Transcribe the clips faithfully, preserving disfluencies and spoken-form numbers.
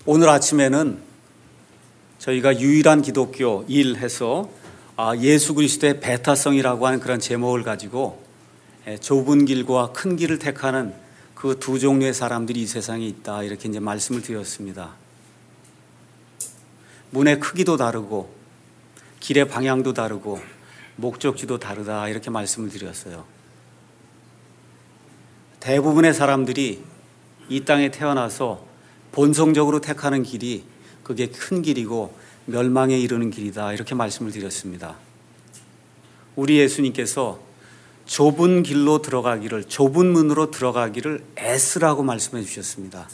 오늘 아침에는 저희가 유일한 기독교 일 해서 예수 그리스도의 배타성이라고 하는 그런 제목을 가지고 좁은 길과 큰 길을 택하는 그 두 종류의 사람들이 이 세상에 있다, 이렇게 이제 말씀을 드렸습니다. 문의 크기도 다르고 길의 방향도 다르고 목적지도 다르다, 이렇게 말씀을 드렸어요. 대부분의 사람들이 이 땅에 태어나서 본성적으로 택하는 길이 그게 큰 길이고 멸망에 이르는 길이다, 이렇게 말씀을 드렸습니다. 우리 예수님께서 좁은 길로 들어가기를, 좁은 문으로 들어가기를 애쓰라고 말씀해 주셨습니다.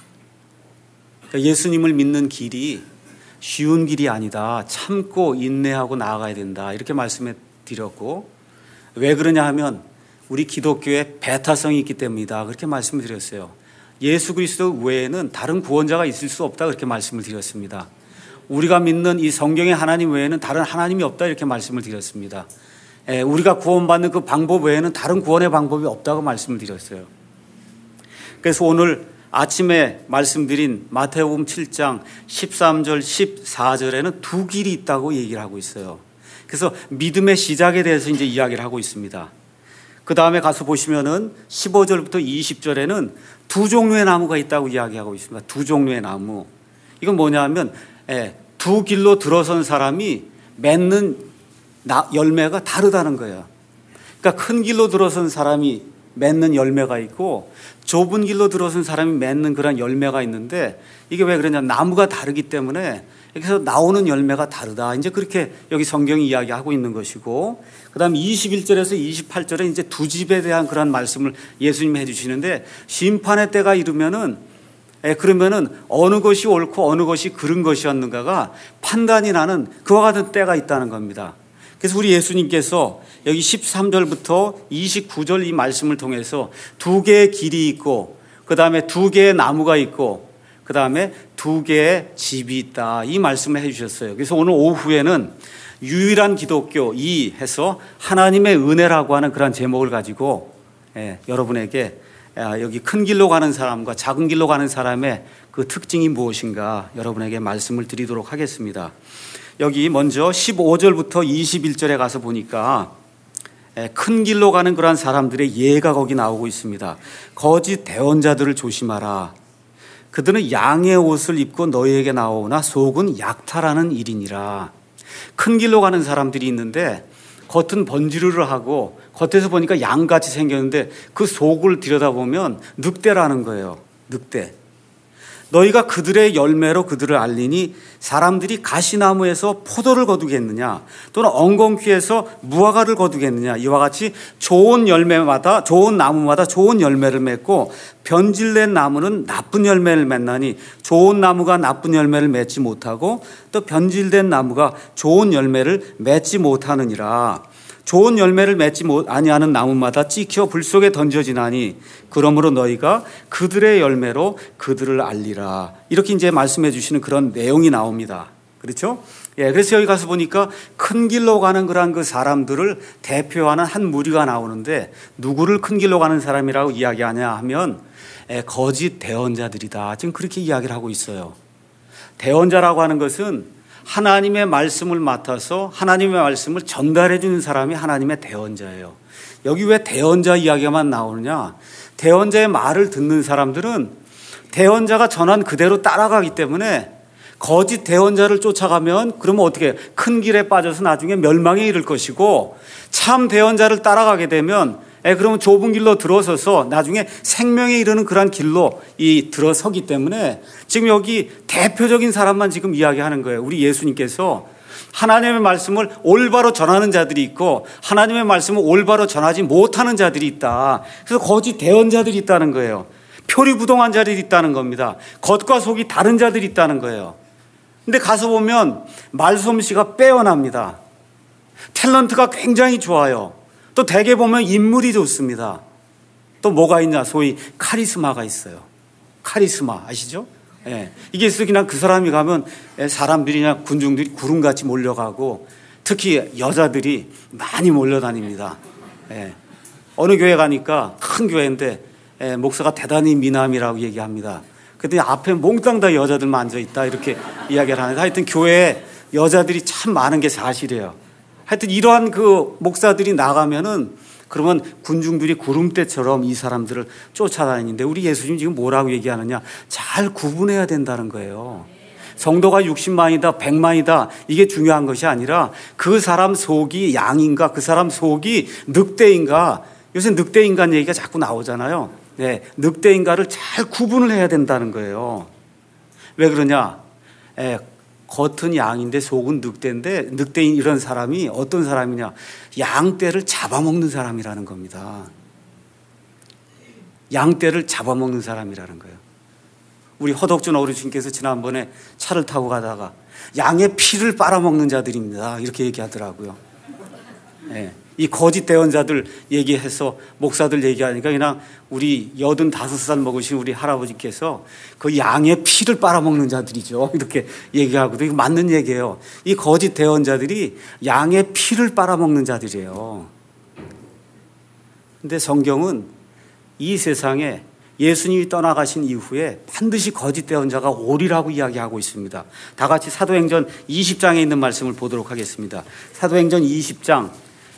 그러니까 예수님을 믿는 길이 쉬운 길이 아니다, 참고 인내하고 나아가야 된다, 이렇게 말씀해 드렸고, 왜 그러냐 하면 우리 기독교에 배타성이 있기 때문이다, 그렇게 말씀을 드렸어요. 예수 그리스도 외에는 다른 구원자가 있을 수 없다, 그렇게 말씀을 드렸습니다. 우리가 믿는 이 성경의 하나님 외에는 다른 하나님이 없다, 이렇게 말씀을 드렸습니다. 예, 우리가 구원받는 그 방법 외에는 다른 구원의 방법이 없다고 말씀을 드렸어요. 그래서 오늘 아침에 말씀드린 마태복음 칠 장 십삼 절 십사 절에는 두 길이 있다고 얘기를 하고 있어요. 그래서 믿음의 시작에 대해서 이제 이야기를 하고 있습니다. 그 다음에 가서 보시면은 십오 절부터 이십 절에는 두 종류의 나무가 있다고 이야기하고 있습니다. 두 종류의 나무. 이건 뭐냐 하면 예, 두 길로 들어선 사람이 맺는 열매가 다르다는 거예요. 그러니까 큰 길로 들어선 사람이 맺는 열매가 있고 좁은 길로 들어선 사람이 맺는 그런 열매가 있는데, 이게 왜 그러냐, 나무가 다르기 때문에 여기서 나오는 열매가 다르다, 이제 그렇게 여기 성경이 이야기하고 있는 것이고, 그 다음 이십일 절에서 이십팔 절에 이제 두 집에 대한 그런 말씀을 예수님이 해주시는데, 심판의 때가 이르면은 예, 그러면은 어느 것이 옳고 어느 것이 그른 것이었는가가 판단이 나는 그와 같은 때가 있다는 겁니다. 그래서 우리 예수님께서 여기 십삼 절부터 이십구 절 이 말씀을 통해서 두 개의 길이 있고, 그 다음에 두 개의 나무가 있고, 그 다음에 두 개의 집이 있다, 이 말씀을 해주셨어요. 그래서 오늘 오후에는 유일한 기독교 이 해서 하나님의 은혜라고 하는 그런 제목을 가지고 예, 여러분에게 여기 큰 길로 가는 사람과 작은 길로 가는 사람의 그 특징이 무엇인가 여러분에게 말씀을 드리도록 하겠습니다. 여기 먼저 십오 절부터 이십일 절에 가서 보니까 큰 길로 가는 그러한 사람들의 예가 거기 나오고 있습니다. 거짓 대언자들을 조심하라. 그들은 양의 옷을 입고 너희에게 나오나 속은 약탈하는 일이니라. 큰 길로 가는 사람들이 있는데 겉은 번지르르 하고 겉에서 보니까 양같이 생겼는데 그 속을 들여다보면 늑대라는 거예요. 늑대. 너희가 그들의 열매로 그들을 알리니 사람들이 가시나무에서 포도를 거두겠느냐 또는 엉겅퀴에서 무화과를 거두겠느냐. 이와 같이 좋은 열매마다, 좋은 나무마다 좋은 열매를 맺고 변질된 나무는 나쁜 열매를 맺나니 좋은 나무가 나쁜 열매를 맺지 못하고 또 변질된 나무가 좋은 열매를 맺지 못하느니라. 좋은 열매를 맺지 아니하는 나무마다 찍혀 불 속에 던져지나니 그러므로 너희가 그들의 열매로 그들을 알리라. 이렇게 이제 말씀해 주시는 그런 내용이 나옵니다. 그렇죠? 예, 그래서 여기 가서 보니까 큰 길로 가는 그런 그 사람들을 대표하는 한 무리가 나오는데, 누구를 큰 길로 가는 사람이라고 이야기하냐 하면 예, 거짓 대언자들이다, 지금 그렇게 이야기를 하고 있어요. 대언자라고 하는 것은 하나님의 말씀을 맡아서 하나님의 말씀을 전달해 주는 사람이 하나님의 대언자예요. 여기 왜 대언자 이야기만 나오느냐? 대언자의 말을 듣는 사람들은 대언자가 전한 그대로 따라가기 때문에 거짓 대언자를 쫓아가면 그러면 어떻게 큰 길에 빠져서 나중에 멸망에 이를 것이고, 참 대언자를 따라가게 되면 에, 그러면 좁은 길로 들어서서 나중에 생명에 이르는 그러한 길로 이 들어서기 때문에 지금 여기 대표적인 사람만 지금 이야기하는 거예요. 우리 예수님께서 하나님의 말씀을 올바로 전하는 자들이 있고 하나님의 말씀을 올바로 전하지 못하는 자들이 있다. 그래서 거짓 대언자들이 있다는 거예요. 표리부동한 자들이 있다는 겁니다. 겉과 속이 다른 자들이 있다는 거예요. 근데 가서 보면 말솜씨가 빼어납니다. 탤런트가 굉장히 좋아요. 또 대개 보면 인물이 좋습니다. 또 뭐가 있냐? 소위 카리스마가 있어요. 카리스마 아시죠? 예. 이게 있어 그냥 그 사람이 가면 사람들이나 군중들이 구름같이 몰려가고 특히 여자들이 많이 몰려다닙니다. 예. 어느 교회 가니까 큰 교회인데 예, 목사가 대단히 미남이라고 얘기합니다. 그랬더니 앞에 몽땅 다 여자들만 앉아있다 이렇게 이야기를 하는데, 하여튼 교회에 여자들이 참 많은 게 사실이에요. 하여튼 이러한 그 목사들이 나가면은 그러면 군중들이 구름대처럼 이 사람들을 쫓아다니는데, 우리 예수님 지금 뭐라고 얘기하느냐, 잘 구분해야 된다는 거예요. 성도가 육십만이다 백만이다 이게 중요한 것이 아니라 그 사람 속이 양인가 그 사람 속이 늑대인가. 요새 늑대인간 얘기가 자꾸 나오잖아요. 네, 늑대인가를 잘 구분을 해야 된다는 거예요. 왜 그러냐, 에, 겉은 양인데 속은 늑대인데, 늑대인 이런 사람이 어떤 사람이냐, 양떼를 잡아먹는 사람이라는 겁니다. 양떼를 잡아먹는 사람이라는 거예요. 우리 허덕준 어르신께서 지난번에 차를 타고 가다가 양의 피를 빨아먹는 자들입니다 이렇게 얘기하더라고요. 네. 이 거짓 대언자들 얘기해서 목사들 얘기하니까 그냥 우리 여든다섯 살 먹으신 우리 할아버지께서 그 양의 피를 빨아먹는 자들이죠 이렇게 얘기하거든요. 이거 맞는 얘기예요. 이 거짓 대언자들이 양의 피를 빨아먹는 자들이에요. 근데 성경은 이 세상에 예수님이 떠나가신 이후에 반드시 거짓 대언자가 오리라고 이야기하고 있습니다. 다 같이 사도행전 이십 장에 있는 말씀을 보도록 하겠습니다. 사도행전 이십 장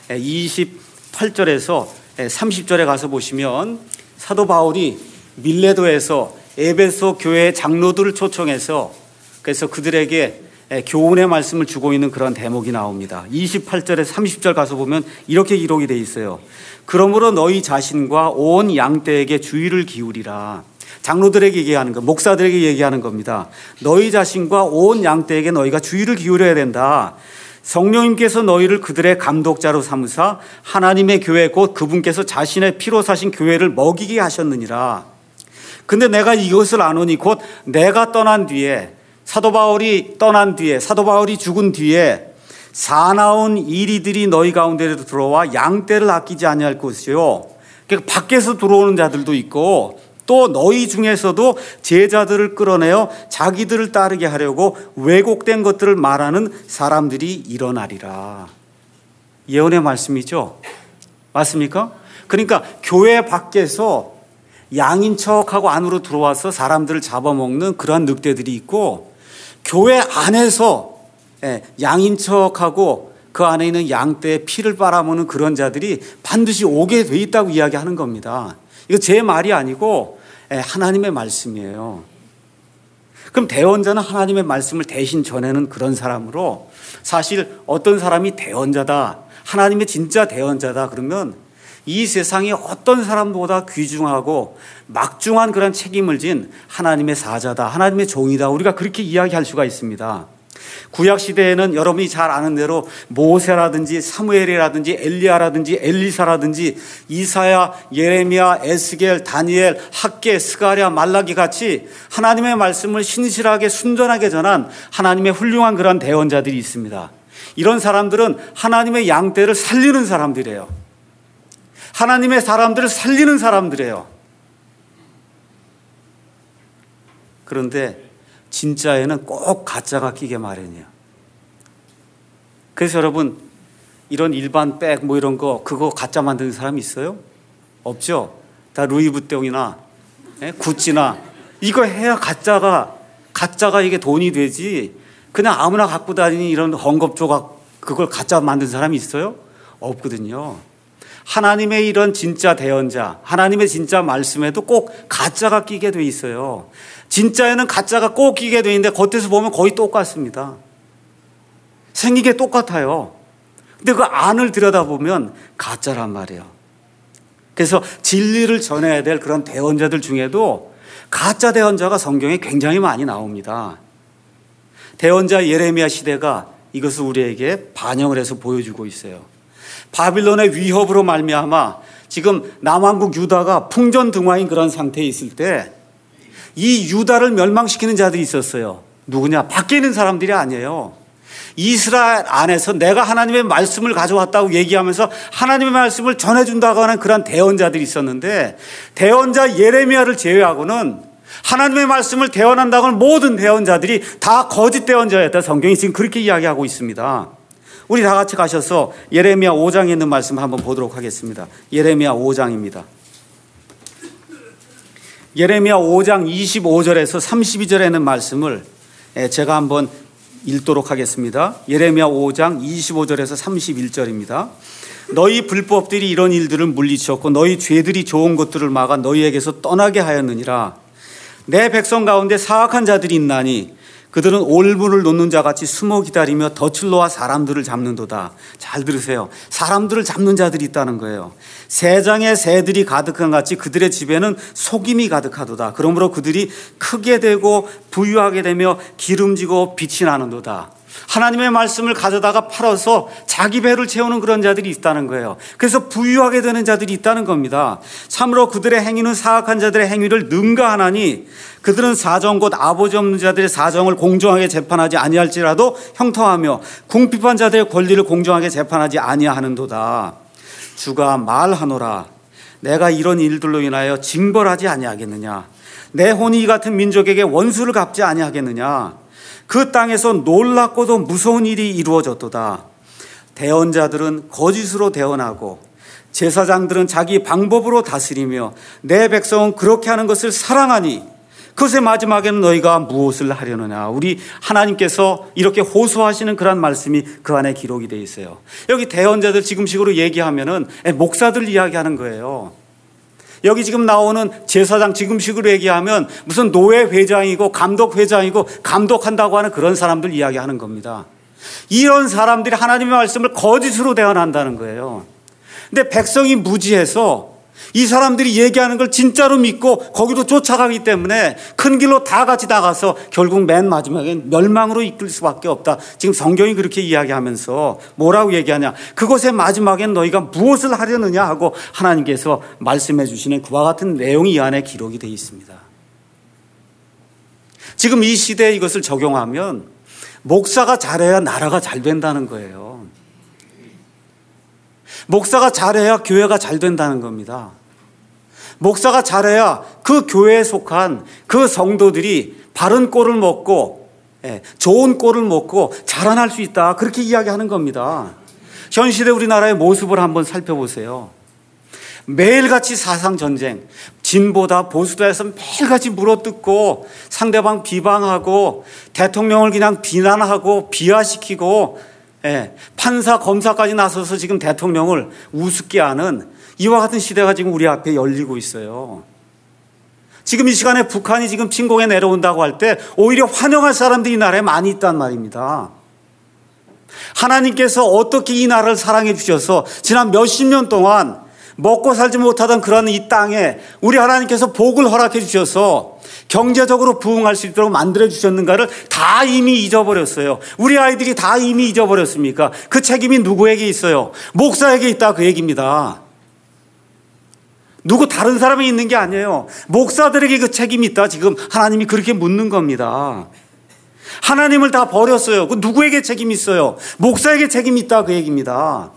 이십팔 절에서 삼십 절에 가서 보시면, 사도 바울이 밀레도에서 에베소 교회 장로들을 초청해서 그래서 그들에게 교훈의 말씀을 주고 있는 그런 대목이 나옵니다. 이십팔 절에 삼십 절 가서 보면 이렇게 기록이 되어 있어요. 그러므로 너희 자신과 온 양떼에게 주의를 기울이라. 장로들에게 얘기하는 거, 목사들에게 얘기하는 겁니다. 너희 자신과 온 양떼에게 너희가 주의를 기울여야 된다. 성령님께서 너희를 그들의 감독자로 삼으사 하나님의 교회 곧 그분께서 자신의 피로 사신 교회를 먹이게 하셨느니라. 근데 내가 이것을 아노니 곧 내가 떠난 뒤에, 사도 바울이 떠난 뒤에, 사도 바울이 죽은 뒤에 사나운 이리들이 너희 가운데로 들어와 양떼를 아끼지 아니할 것이요. 그러니까 밖에서 들어오는 자들도 있고 또 너희 중에서도 제자들을 끌어내어 자기들을 따르게 하려고 왜곡된 것들을 말하는 사람들이 일어나리라. 예언의 말씀이죠. 맞습니까? 그러니까 교회 밖에서 양인 척하고 안으로 들어와서 사람들을 잡아먹는 그러한 늑대들이 있고, 교회 안에서 양인 척하고 그 안에 있는 양떼의 피를 빨아먹는 그런 자들이 반드시 오게 돼 있다고 이야기하는 겁니다. 이거 제 말이 아니고 하나님의 말씀이에요. 그럼 대언자는 하나님의 말씀을 대신 전하는 그런 사람으로, 사실 어떤 사람이 대언자다, 하나님의 진짜 대언자다 그러면 이 세상에 어떤 사람보다 귀중하고 막중한 그런 책임을 진 하나님의 사자다, 하나님의 종이다, 우리가 그렇게 이야기할 수가 있습니다. 구약시대에는 여러분이 잘 아는 대로 모세라든지 사무엘이라든지 엘리야라든지 엘리사라든지 이사야, 예레미야, 에스겔, 다니엘, 학개, 스가랴, 말라기 같이 하나님의 말씀을 신실하게 순전하게 전한 하나님의 훌륭한 그런 대언자들이 있습니다. 이런 사람들은 하나님의 양떼를 살리는 사람들이에요. 하나님의 사람들을 살리는 사람들이에요. 그런데 진짜에는 꼭 가짜가 끼게 마련이에요. 그래서 여러분, 이런 일반 백 뭐 이런 거 그거 가짜 만드는 사람이 있어요? 없죠? 다 루이부통이나 구찌나 이거 해야 가짜가 가짜가 이게 돈이 되지, 그냥 아무나 갖고 다니는 이런 헝겊 조각 그걸 가짜 만든 사람이 있어요? 없거든요. 하나님의 이런 진짜 대언자, 하나님의 진짜 말씀에도 꼭 가짜가 끼게 돼 있어요. 진짜에는 가짜가 꼭 끼게 돼 있는데 겉에서 보면 거의 똑같습니다. 생긴 게 똑같아요. 근데 그 안을 들여다보면 가짜란 말이에요. 그래서 진리를 전해야 될 그런 대언자들 중에도 가짜 대언자가 성경에 굉장히 많이 나옵니다. 대언자 예레미야 시대가 이것을 우리에게 반영을 해서 보여주고 있어요. 바빌론의 위협으로 말미암아 지금 남왕국 유다가 풍전등화인 그런 상태에 있을 때 이 유다를 멸망시키는 자들이 있었어요. 누구냐? 밖에 있는 사람들이 아니에요. 이스라엘 안에서 내가 하나님의 말씀을 가져왔다고 얘기하면서 하나님의 말씀을 전해준다고 하는 그런 대언자들이 있었는데, 대언자 예레미야를 제외하고는 하나님의 말씀을 대언한다고 하는 모든 대언자들이 다 거짓 대언자였다. 성경이 지금 그렇게 이야기하고 있습니다. 우리 다 같이 가셔서 예레미야 오 장에 있는 말씀 한번 보도록 하겠습니다. 예레미야 오 장입니다. 예레미야 오 장 이십오 절에서 삼십이 절에 있는 말씀을 제가 한번 읽도록 하겠습니다. 예레미야 오 장 이십오 절에서 삼십일 절입니다. 너희 불법들이 이런 일들을 물리쳤고 너희 죄들이 좋은 것들을 막아 너희에게서 떠나게 하였느니라. 내 백성 가운데 사악한 자들이 있나니 그들은 올무를 놓는 자같이 숨어 기다리며 덫을 놓아 사람들을 잡는도다. 잘 들으세요. 사람들을 잡는 자들이 있다는 거예요. 새장에 새들이 가득한 같이 그들의 집에는 속임이 가득하도다. 그러므로 그들이 크게 되고 부유하게 되며 기름지고 빛이 나는도다. 하나님의 말씀을 가져다가 팔아서 자기 배를 채우는 그런 자들이 있다는 거예요. 그래서 부유하게 되는 자들이 있다는 겁니다. 참으로 그들의 행위는 사악한 자들의 행위를 능가하나니 그들은 사정 곧 아버지 없는 자들의 사정을 공정하게 재판하지 아니할지라도 형통하며 궁핍한 자들의 권리를 공정하게 재판하지 아니하는도다. 주가 말하노라. 내가 이런 일들로 인하여 징벌하지 아니하겠느냐. 내 혼이 이 같은 민족에게 원수를 갚지 아니하겠느냐. 그 땅에서 놀랍고도 무서운 일이 이루어졌도다. 대언자들은 거짓으로 대언하고 제사장들은 자기 방법으로 다스리며 내 백성은 그렇게 하는 것을 사랑하니 그것의 마지막에는 너희가 무엇을 하려느냐. 우리 하나님께서 이렇게 호소하시는 그런 말씀이 그 안에 기록이 되어 있어요. 여기 대언자들 지금식으로 얘기하면은 목사들 이야기하는 거예요. 여기 지금 나오는 제사장 지금식으로 얘기하면 무슨 노회 회장이고 감독 회장이고 감독한다고 하는 그런 사람들 이야기하는 겁니다. 이런 사람들이 하나님의 말씀을 거짓으로 대언한다는 거예요. 근데 백성이 무지해서 이 사람들이 얘기하는 걸 진짜로 믿고 거기로 쫓아가기 때문에 큰 길로 다 같이 나가서 결국 맨 마지막엔 멸망으로 이끌 수밖에 없다. 지금 성경이 그렇게 이야기하면서 뭐라고 얘기하냐. 그것의 마지막엔 너희가 무엇을 하려느냐 하고 하나님께서 말씀해 주시는 그와 같은 내용이 이 안에 기록이 되어 있습니다. 지금 이 시대에 이것을 적용하면 목사가 잘해야 나라가 잘 된다는 거예요. 목사가 잘해야 교회가 잘 된다는 겁니다. 목사가 잘해야 그 교회에 속한 그 성도들이 바른 꼴을 먹고 좋은 꼴을 먹고 자라날 수 있다. 그렇게 이야기하는 겁니다. 현 시대 우리나라의 모습을 한번 살펴보세요. 매일같이 사상전쟁, 진보다 보수다 해서 매일같이 물어뜯고 상대방 비방하고 대통령을 그냥 비난하고 비하시키고 예, 판사, 검사까지 나서서 지금 대통령을 우습게 하는 이와 같은 시대가 지금 우리 앞에 열리고 있어요. 지금 이 시간에 북한이 지금 침공에 내려온다고 할 때 오히려 환영할 사람들이 이 나라에 많이 있단 말입니다. 하나님께서 어떻게 이 나라를 사랑해 주셔서 지난 몇십 년 동안 먹고 살지 못하던 그런 이 땅에 우리 하나님께서 복을 허락해 주셔서 경제적으로 부흥할 수 있도록 만들어 주셨는가를 다 이미 잊어버렸어요. 우리 아이들이 다 이미 잊어버렸습니까? 그 책임이 누구에게 있어요? 목사에게 있다 그 얘기입니다. 누구 다른 사람이 있는 게 아니에요. 목사들에게 그 책임이 있다. 지금 하나님이 그렇게 묻는 겁니다. 하나님을 다 버렸어요. 그 누구에게 책임이 있어요? 목사에게 책임이 있다 그 얘기입니다.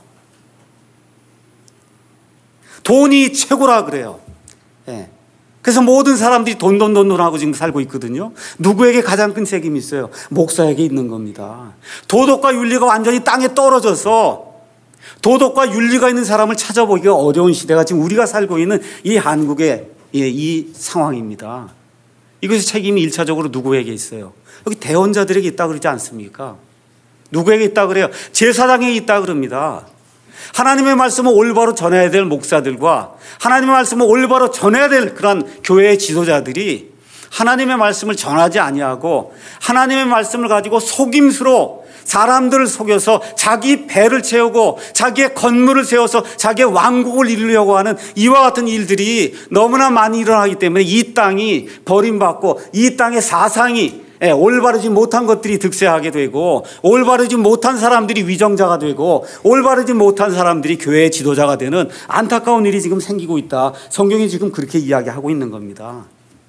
돈이 최고라 그래요. 예. 그래서 모든 사람들이 돈, 돈, 돈, 돈 하고 지금 살고 있거든요. 누구에게 가장 큰 책임이 있어요? 목사에게 있는 겁니다. 도덕과 윤리가 완전히 땅에 떨어져서 도덕과 윤리가 있는 사람을 찾아보기가 어려운 시대가 지금 우리가 살고 있는 이 한국의 이 상황입니다. 이것의 책임이 일차적으로 누구에게 있어요? 여기 대언자들에게 있다 그러지 않습니까? 누구에게 있다 그래요? 제사장에게 있다 그럽니다. 하나님의 말씀을 올바로 전해야 될 목사들과 하나님의 말씀을 올바로 전해야 될 그런 교회의 지도자들이 하나님의 말씀을 전하지 아니하고 하나님의 말씀을 가지고 속임수로 사람들을 속여서 자기 배를 채우고 자기의 건물을 세워서 자기의 왕국을 이루려고 하는 이와 같은 일들이 너무나 많이 일어나기 때문에 이 땅이 버림받고 이 땅의 사상이 예, 올바르지 못한 것들이 득세하게 되고 올바르지 못한 사람들이 위정자가 되고 올바르지 못한 사람들이 교회의 지도자가 되는 안타까운 일이 지금 생기고 있다. 성경이 지금 그렇게 이야기하고 있는 겁니다.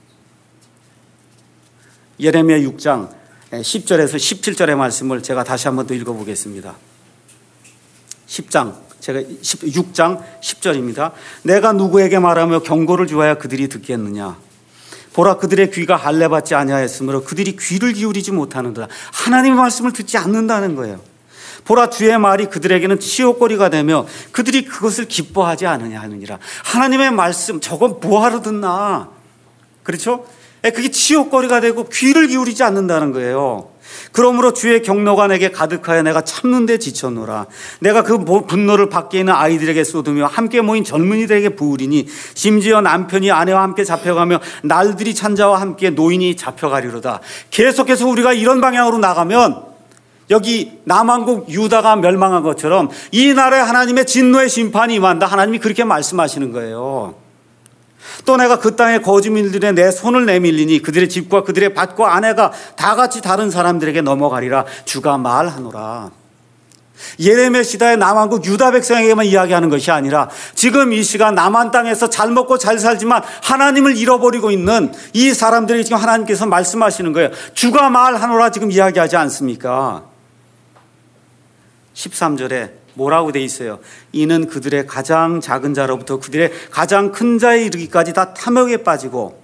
예레미야 육 장 십 절에서 십칠 절의 말씀을 제가 다시 한번 더 읽어보겠습니다. 십 장 제가 육 장 십 절입니다. 내가 누구에게 말하며 경고를 주어야 그들이 듣겠느냐. 보라 그들의 귀가 할례받지 아니하였으므로 그들이 귀를 기울이지 못하는도다. 하나님의 말씀을 듣지 않는다는 거예요. 보라 주의 말이 그들에게는 치욕거리가 되며 그들이 그것을 기뻐하지 않으냐 하느니라. 하나님의 말씀 저건 뭐하러 듣나. 그렇죠? 그게 치욕거리가 되고 귀를 기울이지 않는다는 거예요. 그러므로 주의 경노가 내게 가득하여 내가 참는 데 지쳤노라. 내가 그 분노를 밖에 있는 아이들에게 쏟으며 함께 모인 젊은이들에게 부으리니 심지어 남편이 아내와 함께 잡혀가며 날들이 찬자와 함께 노인이 잡혀가리로다. 계속해서 우리가 이런 방향으로 나가면 여기 남왕국 유다가 멸망한 것처럼 이 나라에 하나님의 진노의 심판이 임한다. 하나님이 그렇게 말씀하시는 거예요. 또 내가 그 땅의 거주민들에 내 손을 내밀리니 그들의 집과 그들의 밭과 아내가 다 같이 다른 사람들에게 넘어가리라. 주가 말하노라. 예레미야 시대의 남왕국 유다 백성에게만 이야기하는 것이 아니라 지금 이 시간 남한 땅에서 잘 먹고 잘 살지만 하나님을 잃어버리고 있는 이 사람들이 지금 하나님께서 말씀하시는 거예요. 주가 말하노라 지금 이야기하지 않습니까? 십삼 절에 뭐라고 돼 있어요? 이는 그들의 가장 작은 자로부터 그들의 가장 큰 자에 이르기까지 다 탐욕에 빠지고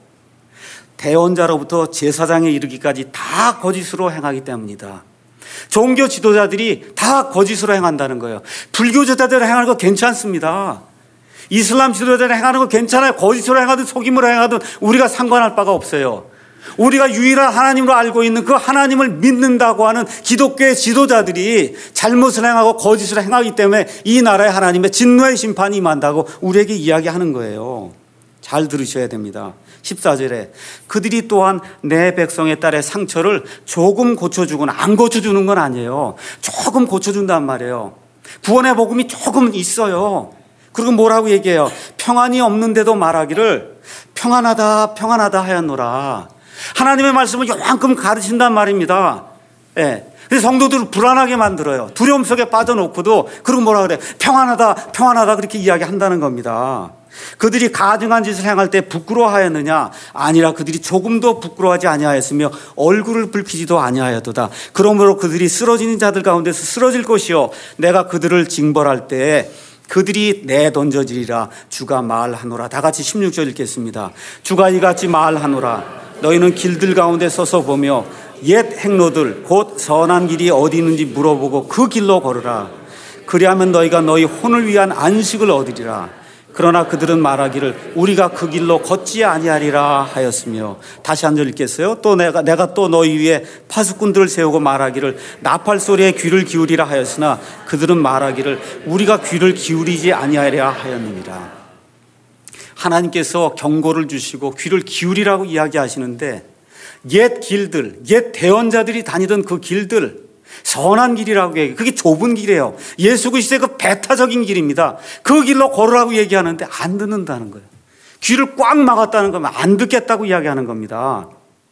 대원자로부터 제사장에 이르기까지 다 거짓으로 행하기 때문이다. 종교 지도자들이 다 거짓으로 행한다는 거예요. 불교 지도자들 행하는 거 괜찮습니다. 이슬람 지도자들 행하는 거 괜찮아요. 거짓으로 행하든 속임으로 행하든 우리가 상관할 바가 없어요. 우리가 유일한 하나님으로 알고 있는 그 하나님을 믿는다고 하는 기독교의 지도자들이 잘못을 행하고 거짓을 행하기 때문에 이 나라에 하나님의 진노의 심판이 임한다고 우리에게 이야기하는 거예요. 잘 들으셔야 됩니다. 십사 절에 그들이 또한 내 백성의 딸의 상처를 조금 고쳐주거나 안 고쳐주는 건 아니에요. 조금 고쳐준단 말이에요. 구원의 복음이 조금 있어요. 그리고 뭐라고 얘기해요? 평안이 없는데도 말하기를 평안하다 평안하다 하였노라. 하나님의 말씀을 요만큼 가르친단 말입니다. 예. 그래서 성도들을 불안하게 만들어요. 두려움 속에 빠져놓고도 그리고 뭐라 그래? 평안하다, 평안하다 그렇게 이야기한다는 겁니다. 그들이 가증한 짓을 행할 때 부끄러워하였느냐? 아니라 그들이 조금도 부끄러워하지 아니하였으며 얼굴을 붉히지도 아니하였도다. 그러므로 그들이 쓰러지는 자들 가운데서 쓰러질 것이요 내가 그들을 징벌할 때에 그들이 내던져지리라. 주가 말하노라. 다 같이 십육 절 읽겠습니다. 주가 이같이 말하노라. 너희는 길들 가운데 서서 보며 옛 행로들 곧 선한 길이 어디 있는지 물어보고 그 길로 걸으라. 그리하면 너희가 너희 혼을 위한 안식을 얻으리라. 그러나 그들은 말하기를 우리가 그 길로 걷지 아니하리라 하였으며. 다시 한 절 읽겠어요? 또 내가 내가 또 너희 위에 파수꾼들을 세우고 말하기를 나팔 소리에 귀를 기울이라 하였으나 그들은 말하기를 우리가 귀를 기울이지 아니하리라 하였느니라. 하나님께서 경고를 주시고 귀를 기울이라고 이야기하시는데 옛 길들, 옛 대언자들이 다니던 그 길들, 선한 길이라고 얘기해요. 그게 좁은 길이에요. 예수 그리스도의 그 배타적인 길입니다. 그 길로 걸으라고 얘기하는데 안 듣는다는 거예요. 귀를 꽉 막았다는 거면 안 듣겠다고 이야기하는 겁니다.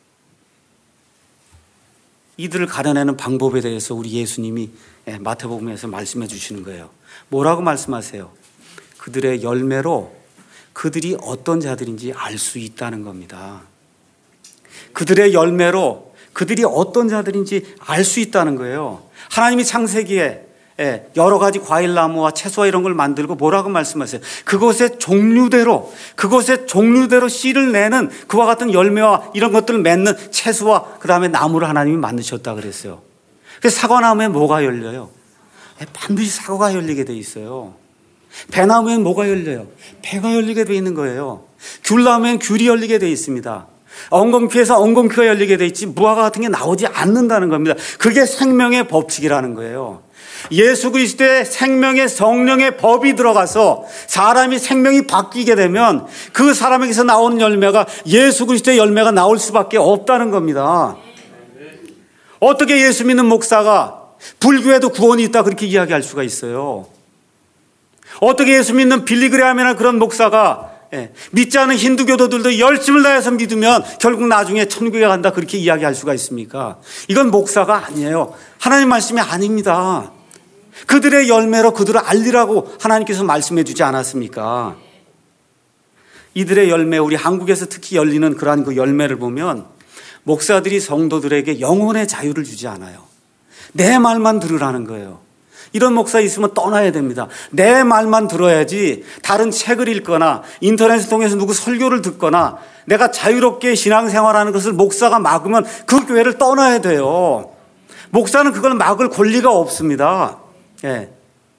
이들을 가려내는 방법에 대해서 우리 예수님이 마태복음에서 말씀해 주시는 거예요. 뭐라고 말씀하세요? 그들의 열매로 그들이 어떤 자들인지 알 수 있다는 겁니다. 그들의 열매로 그들이 어떤 자들인지 알 수 있다는 거예요. 하나님이 창세기에 여러 가지 과일나무와 채소와 이런 걸 만들고 뭐라고 말씀하세요? 그것의 종류대로 그것의 종류대로 씨를 내는 그와 같은 열매와 이런 것들을 맺는 채소와 그 다음에 나무를 하나님이 만드셨다 그랬어요. 그래서 사과나무에 뭐가 열려요? 반드시 사과가 열리게 돼 있어요. 배나무엔 뭐가 열려요? 배가 열리게 돼 있는 거예요. 귤나무엔 귤이 열리게 돼 있습니다. 엉겅퀴에서 엉겅퀴가 열리게 돼 있지 무화과 같은 게 나오지 않는다는 겁니다. 그게 생명의 법칙이라는 거예요. 예수 그리스도의 생명의 성령의 법이 들어가서 사람이 생명이 바뀌게 되면 그 사람에게서 나오는 열매가 예수 그리스도의 열매가 나올 수밖에 없다는 겁니다. 어떻게 예수 믿는 목사가 불교에도 구원이 있다 그렇게 이야기할 수가 있어요? 어떻게 예수 믿는 빌리그레함이나 그런 목사가 예, 믿지 않은 힌두교도들도 열심을 다해서 믿으면 결국 나중에 천국에 간다 그렇게 이야기할 수가 있습니까? 이건 목사가 아니에요. 하나님 말씀이 아닙니다. 그들의 열매로 그들을 알리라고 하나님께서 말씀해 주지 않았습니까? 이들의 열매, 우리 한국에서 특히 열리는 그러한 그 열매를 보면 목사들이 성도들에게 영혼의 자유를 주지 않아요. 내 말만 들으라는 거예요. 이런 목사 있으면 떠나야 됩니다. 내 말만 들어야지 다른 책을 읽거나 인터넷을 통해서 누구 설교를 듣거나 내가 자유롭게 신앙생활하는 것을 목사가 막으면 그 교회를 떠나야 돼요. 목사는 그걸 막을 권리가 없습니다. 예.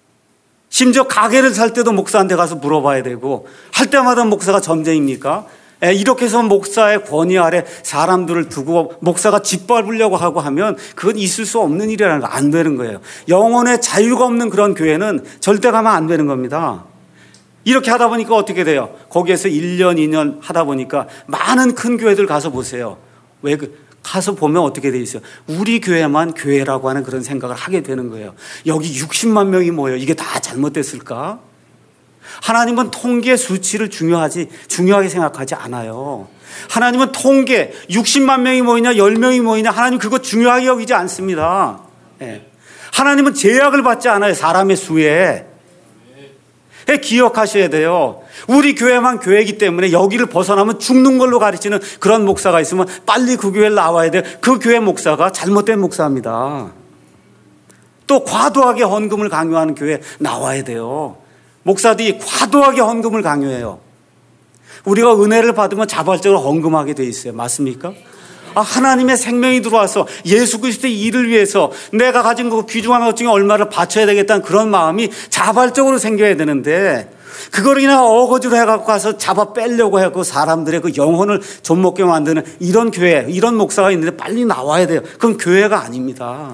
심지어 가게를 살 때도 목사한테 가서 물어봐야 되고 할 때마다 목사가 전쟁입니까? 이렇게 해서 목사의 권위 아래 사람들을 두고 목사가 짓밟으려고 하고 하면 그건 있을 수 없는 일이라는 거, 안 되는 거예요. 영혼의 자유가 없는 그런 교회는 절대 가면 안 되는 겁니다. 이렇게 하다 보니까 어떻게 돼요? 거기에서 일 년, 이 년 하다 보니까 많은 큰 교회들 가서 보세요. 왜 그, 가서 보면 어떻게 돼 있어요? 우리 교회만 교회라고 하는 그런 생각을 하게 되는 거예요. 여기 육십만 명이 모여 이게 다 잘못됐을까? 하나님은 통계 수치를 중요하지 중요하게 생각하지 않아요. 하나님은 통계 육십만 명이 모이냐 열 명이 모이냐 하나님 그거 중요하게 여기지 않습니다. 네. 하나님은 제약을 받지 않아요. 사람의 수에. 네, 기억하셔야 돼요. 우리 교회만 교회이기 때문에 여기를 벗어나면 죽는 걸로 가르치는 그런 목사가 있으면 빨리 그 교회를 나와야 돼요. 그 교회 목사가 잘못된 목사입니다. 또 과도하게 헌금을 강요하는 교회 나와야 돼요. 목사들이 과도하게 헌금을 강요해요. 우리가 은혜를 받으면 자발적으로 헌금하게 돼 있어요. 맞습니까? 아, 하나님의 생명이 들어와서 예수 그리스도의 일을 위해서 내가 가진 그 귀중한 것 중에 얼마를 바쳐야 되겠다는 그런 마음이 자발적으로 생겨야 되는데 그걸 그냥 어거지로 해갖고 가서 잡아 빼려고 하고 사람들의 그 영혼을 좀먹게 만드는 이런 교회, 이런 목사가 있는데 빨리 나와야 돼요. 그건 교회가 아닙니다.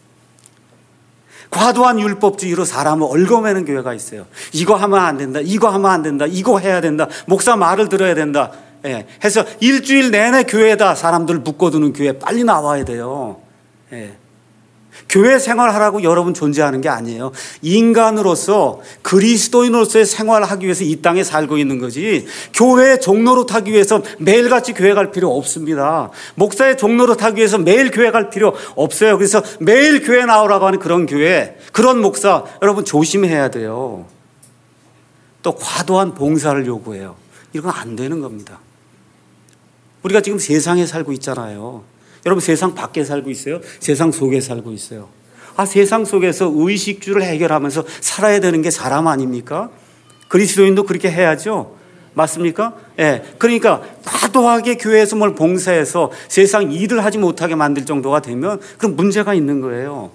과도한 율법주의로 사람을 얽어매는 교회가 있어요. 이거 하면 안 된다. 이거 하면 안 된다. 이거 해야 된다. 목사 말을 들어야 된다. 예. 해서 일주일 내내 교회에다 사람들을 묶어두는 교회 빨리 나와야 돼요. 예. 교회 생활하라고 여러분 존재하는 게 아니에요. 인간으로서 그리스도인으로서의 생활을 하기 위해서 이 땅에 살고 있는 거지 교회의 종로로 타기 위해서 매일같이 교회 갈 필요 없습니다. 목사의 종로로 타기 위해서 매일 교회 갈 필요 없어요. 그래서 매일 교회 나오라고 하는 그런 교회, 그런 목사 여러분 조심해야 돼요. 또 과도한 봉사를 요구해요. 이건 안 되는 겁니다. 우리가 지금 세상에 살고 있잖아요. 여러분 세상 밖에 살고 있어요? 세상 속에 살고 있어요. 아, 세상 속에서 의식주를 해결하면서 살아야 되는 게 사람 아닙니까? 그리스도인도 그렇게 해야죠. 맞습니까? 예. 그러니까 과도하게 교회에서 뭘 봉사해서 세상 일을 하지 못하게 만들 정도가 되면 그럼 문제가 있는 거예요.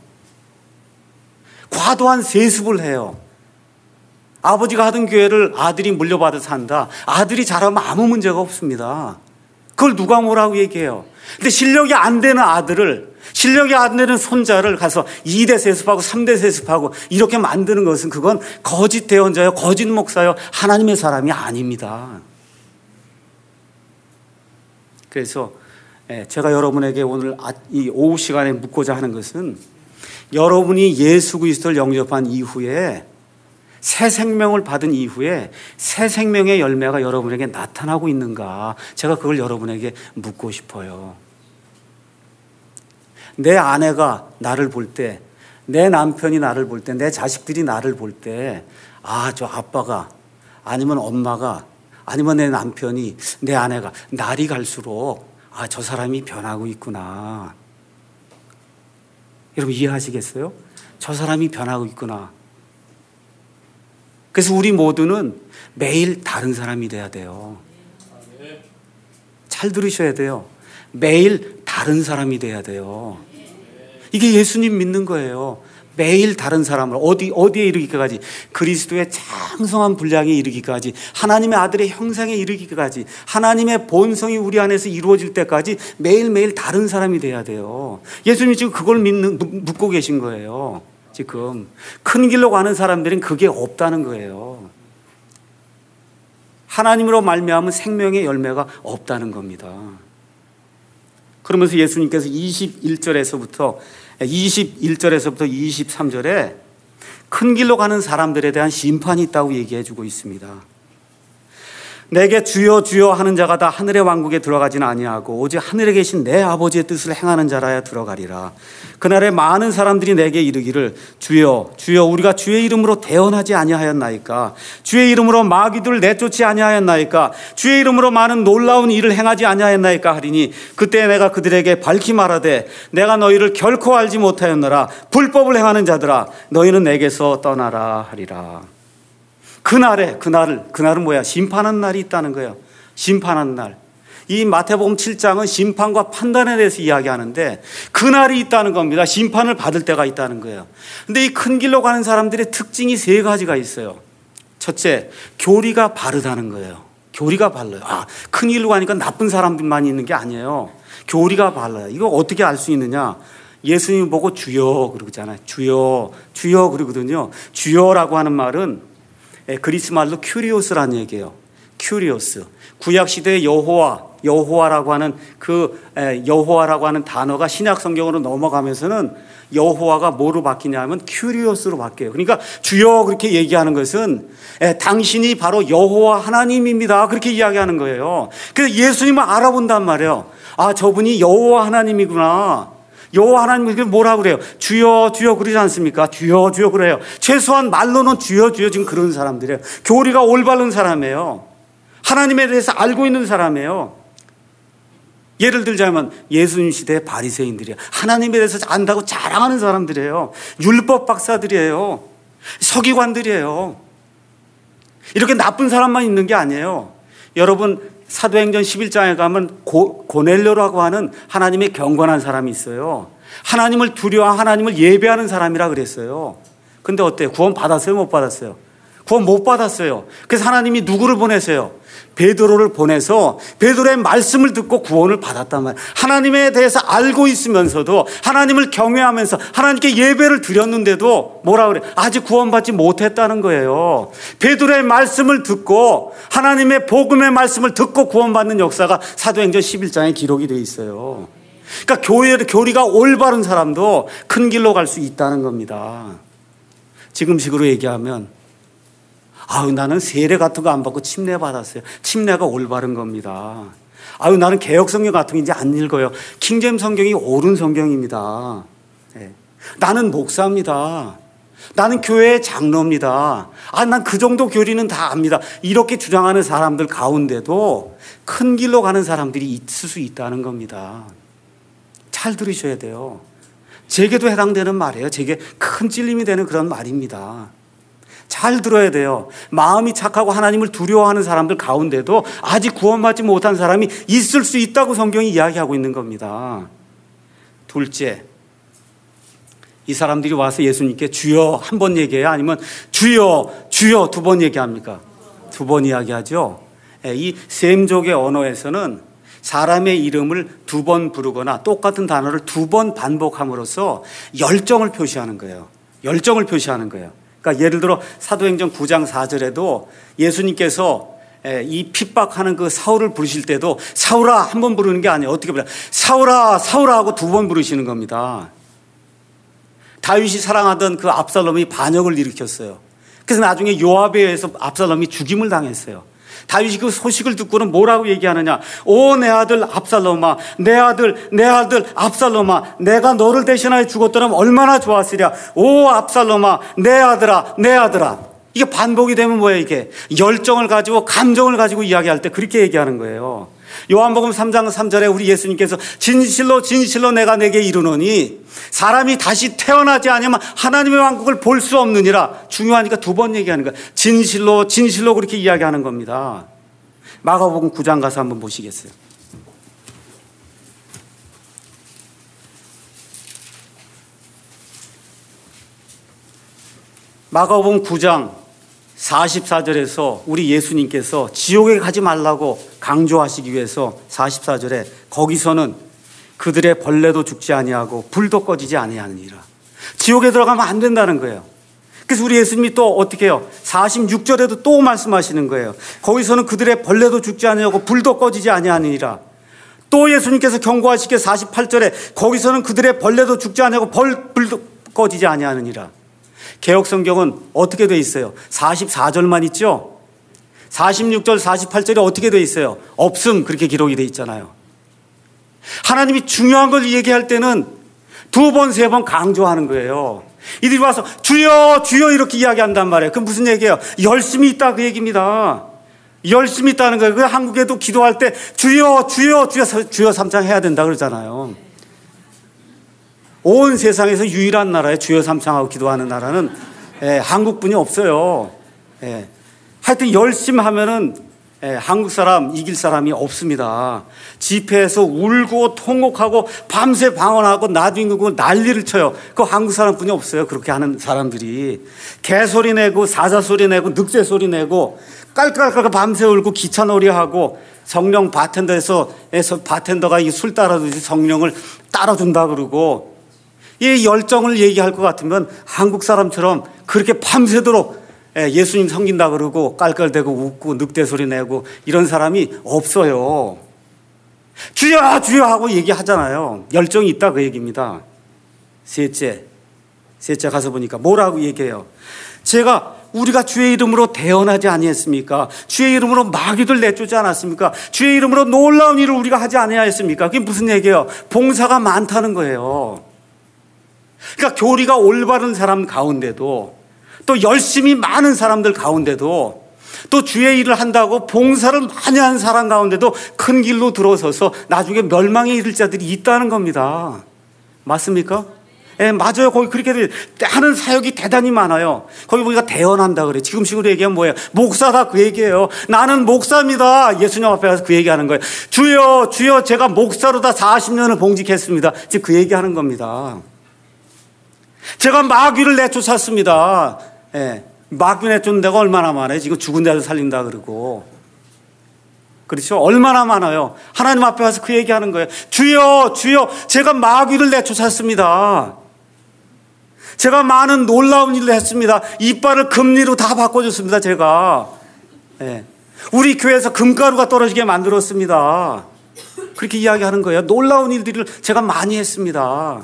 과도한 세습을 해요. 아버지가 하던 교회를 아들이 물려받아서 한다. 아들이 잘하면 아무 문제가 없습니다. 그걸 누가 뭐라고 얘기해요? 근데 실력이 안 되는 아들을, 실력이 안 되는 손자를 가서 이 대 세습하고 삼 대 세습하고 이렇게 만드는 것은 그건 거짓 대언자요, 거짓 목사요, 하나님의 사람이 아닙니다. 그래서 제가 여러분에게 오늘 이 오후 시간에 묻고자 하는 것은 여러분이 예수 그리스도를 영접한 이후에 새 생명을 받은 이후에 새 생명의 열매가 여러분에게 나타나고 있는가, 제가 그걸 여러분에게 묻고 싶어요. 내 아내가 나를 볼 때, 내 남편이 나를 볼 때, 내 자식들이 나를 볼 때, 아, 저 아빠가 아니면 엄마가 아니면 내 남편이, 내 아내가 날이 갈수록 아, 저 사람이 변하고 있구나. 여러분 이해하시겠어요? 저 사람이 변하고 있구나. 그래서 우리 모두는 매일 다른 사람이 돼야 돼요. 잘 들으셔야 돼요. 매일 다른 사람이 돼야 돼요. 이게 예수님 믿는 거예요. 매일 다른 사람을 어디, 어디에 이르기까지, 그리스도의 장성한 분량에 이르기까지, 하나님의 아들의 형상에 이르기까지, 하나님의 본성이 우리 안에서 이루어질 때까지 매일매일 다른 사람이 돼야 돼요. 예수님이 지금 그걸 믿는, 묻고 계신 거예요. 지금 큰 길로 가는 사람들은 그게 없다는 거예요. 하나님으로 말미암은 생명의 열매가 없다는 겁니다. 그러면서 예수님께서 이십일 절에서부터 이십일 절에서부터 이십삼 절에 큰 길로 가는 사람들에 대한 심판이 있다고 얘기해 주고 있습니다. 내게 주여 주여 하는 자가 다 하늘의 왕국에 들어가지는 아니하고 오직 하늘에 계신 내 아버지의 뜻을 행하는 자라야 들어가리라. 그날에 많은 사람들이 내게 이르기를 주여 주여 우리가 주의 이름으로 대언하지 아니하였나이까, 주의 이름으로 마귀들을 내쫓지 아니하였나이까, 주의 이름으로 많은 놀라운 일을 행하지 아니하였나이까 하리니 그때 내가 그들에게 밝히 말하되 내가 너희를 결코 알지 못하였노라. 불법을 행하는 자들아 너희는 내게서 떠나라 하리라. 그날에, 그날을, 그날은 뭐야? 심판하는 날이 있다는 거예요. 심판하는 날. 이 마태복음 칠 장은 심판과 판단에 대해서 이야기하는데 그날이 있다는 겁니다. 심판을 받을 때가 있다는 거예요. 근데 이 큰 길로 가는 사람들의 특징이 세 가지가 있어요. 첫째, 교리가 바르다는 거예요. 교리가 발라요. 아, 큰 길로 가니까 나쁜 사람들만 있는 게 아니에요. 교리가 발라요. 이거 어떻게 알 수 있느냐? 예수님 보고 주여 그러잖아요. 주여, 주여 그러거든요. 주여라고 하는 말은 그리스 말로 큐리오스라는 얘기예요. 큐리오스. 구약 시대의 여호와, 여호와라고 하는 그 여호와라고 하는 단어가 신약 성경으로 넘어가면서는 여호와가 뭐로 바뀌냐면 큐리오스로 바뀌어요. 그러니까 주여 그렇게 얘기하는 것은 당신이 바로 여호와 하나님입니다. 그렇게 이야기하는 거예요. 그래서 예수님을 알아본단 말이에요. 아, 저분이 여호와 하나님이구나. 여호와 하나님을 뭐라고 그래요? 주여 주여 그러지 않습니까? 주여 주여 그래요. 최소한 말로는 주여 주여 지금 그런 사람들이에요. 교리가 올바른 사람이에요. 하나님에 대해서 알고 있는 사람이에요. 예를 들자면 예수님 시대의 바리새인들이에요. 하나님에 대해서 안다고 자랑하는 사람들이에요. 율법 박사들이에요. 서기관들이에요. 이렇게 나쁜 사람만 있는 게 아니에요. 여러분 사도행전 십일 장에 가면 고, 고넬료라고 하는 하나님의 경건한 사람이 있어요. 하나님을 두려워 하나님을 예배하는 사람이라 그랬어요. 근데 어때요? 구원 받았어요? 못 받았어요? 구원 못 받았어요. 그래서 하나님이 누구를 보내세요? 베드로를 보내서 베드로의 말씀을 듣고 구원을 받았단 말이에요. 하나님에 대해서 알고 있으면서도 하나님을 경외하면서 하나님께 예배를 드렸는데도 뭐라 그래? 아직 구원받지 못했다는 거예요. 베드로의 말씀을 듣고 하나님의 복음의 말씀을 듣고 구원받는 역사가 사도행전 십일 장에 기록이 되어 있어요. 그러니까 교회, 교리가 올바른 사람도 큰 길로 갈 수 있다는 겁니다. 지금식으로 얘기하면 아유, 나는 세례 같은 거 안 받고 침례 받았어요. 침례가 올바른 겁니다. 아유, 나는 개혁성경 같은 거 이제 안 읽어요. 킹잼 성경이 옳은 성경입니다. 네. 나는 목사입니다. 나는 교회의 장로입니다. 아, 난 그 정도 교리는 다 압니다. 이렇게 주장하는 사람들 가운데도 큰 길로 가는 사람들이 있을 수 있다는 겁니다. 잘 들으셔야 돼요. 제게도 해당되는 말이에요. 제게 큰 찔림이 되는 그런 말입니다. 잘 들어야 돼요. 마음이 착하고 하나님을 두려워하는 사람들 가운데도 아직 구원받지 못한 사람이 있을 수 있다고 성경이 이야기하고 있는 겁니다. 둘째, 이 사람들이 와서 예수님께 주여 한 번 얘기해요? 아니면 주여 주여 두 번 얘기합니까? 두 번 이야기하죠. 이 셈족의 언어에서는 사람의 이름을 두 번 부르거나 똑같은 단어를 두 번 반복함으로써 열정을 표시하는 거예요. 열정을 표시하는 거예요. 그러니까 예를 들어 사도행전 구 장 사 절에도 예수님께서 이 핍박하는 그 사울을 부르실 때도 사울아 한 번 부르는 게 아니에요. 어떻게 부르냐? 사울아 사울아 하고 두 번 부르시는 겁니다. 다윗이 사랑하던 그 압살롬이 반역을 일으켰어요. 그래서 나중에 요압에 의해서 압살롬이 죽임을 당했어요. 다윗이 그 소식을 듣고는 뭐라고 얘기하느냐? 오, 내 아들 압살롬아, 내 아들, 내 아들 압살롬아, 내가 너를 대신하여 죽었더라면 얼마나 좋았으랴. 오, 압살롬아, 내 아들아, 내 아들아. 이게 반복이 되면 뭐예요, 이게? 열정을 가지고, 감정을 가지고 이야기할 때 그렇게 얘기하는 거예요. 요한복음 삼 장 삼 절에 우리 예수님께서 진실로 진실로 내가 내게 이르노니 사람이 다시 태어나지 않으면 하나님의 왕국을 볼 수 없느니라. 중요하니까 두 번 얘기하는 거예요. 진실로 진실로 그렇게 이야기하는 겁니다. 마가복음 구 장 가서 한번 보시겠어요? 마가복음 구 장 사십사 절에서 우리 예수님께서 지옥에 가지 말라고 강조하시기 위해서 사십사 절에 거기서는 그들의 벌레도 죽지 아니하고 불도 꺼지지 아니하느니라. 지옥에 들어가면 안 된다는 거예요. 그래서 우리 예수님이 또 어떻게 해요? 사십육 절에도 또 말씀하시는 거예요. 거기서는 그들의 벌레도 죽지 아니하고 불도 꺼지지 아니하느니라. 또 예수님께서 경고하시기에 사십팔 절에 거기서는 그들의 벌레도 죽지 아니하고 벌, 불도 꺼지지 아니하느니라. 개혁성경은 어떻게 돼 있어요? 사십사 절만 있죠? 사십육 절, 사십팔 절이 어떻게 돼 있어요? 없음, 그렇게 기록이 돼 있잖아요. 하나님이 중요한 걸 얘기할 때는 두 번, 세 번 강조하는 거예요. 이들이 와서 주여, 주여 이렇게 이야기한단 말이에요. 그럼 무슨 얘기예요? 열심히 있다 그 얘기입니다. 열심히 있다는 거예요. 그 한국에도 기도할 때 주여, 주여, 주여, 주여 삼창 해야 된다 그러잖아요. 온 세상에서 유일한 나라에 주여 삼창하고 기도하는 나라는 예, 한국뿐이 없어요. 예. 하여튼 열심히 하면은 예, 한국 사람 이길 사람이 없습니다. 집회에서 울고 통곡하고 밤새 방언하고 나뒹구고 난리를 쳐요. 그 한국 사람뿐이 없어요. 그렇게 하는 사람들이 개소리 내고 사자소리 내고 늑대소리 내고 깔깔깔 밤새 울고 기차놀이하고 성령 바텐더에서 바텐더가 이 술 따라주지 성령을 따라준다 그러고 이 열정을 얘기할 것 같으면 한국 사람처럼 그렇게 밤새도록 예수님 섬긴다 그러고 깔깔대고 웃고 늑대소리 내고 이런 사람이 없어요. 주여 주여 하고 얘기하잖아요. 열정이 있다 그 얘기입니다. 셋째, 셋째 가서 보니까 뭐라고 얘기해요? 제가 우리가 주의 이름으로 대언하지 아니했습니까? 주의 이름으로 마귀들 내쫓지 않았습니까? 주의 이름으로 놀라운 일을 우리가 하지 아니하였습니까? 그게 무슨 얘기예요? 봉사가 많다는 거예요. 그러니까 교리가 올바른 사람 가운데도 또 열심히 많은 사람들 가운데도 또 주의 일을 한다고 봉사를 많이 하는 사람 가운데도 큰 길로 들어서서 나중에 멸망에 이를 자들이 있다는 겁니다. 맞습니까? 예, 맞아요. 거기 그렇게 하는 사역이 대단히 많아요. 거기 보니까 대언한다 그래. 지금식으로 얘기하면 뭐예요? 목사다 그 얘기예요. 나는 목사입니다. 예수님 앞에 가서 그 얘기하는 거예요. 주여 주여 제가 목사로다 사십 년을 봉직했습니다. 지금 그 얘기하는 겁니다. 제가 마귀를 내쫓았습니다. 예, 마귀 내쫓는 데가 얼마나 많아요. 지금 죽은 자를 살린다 그러고. 그렇죠? 얼마나 많아요. 하나님 앞에 와서 그 얘기하는 거예요. 주여 주여 제가 마귀를 내쫓았습니다. 제가 많은 놀라운 일을 했습니다. 이빨을 금리로 다 바꿔줬습니다. 제가. 예. 우리 교회에서 금가루가 떨어지게 만들었습니다. 그렇게 이야기하는 거예요. 놀라운 일들을 제가 많이 했습니다.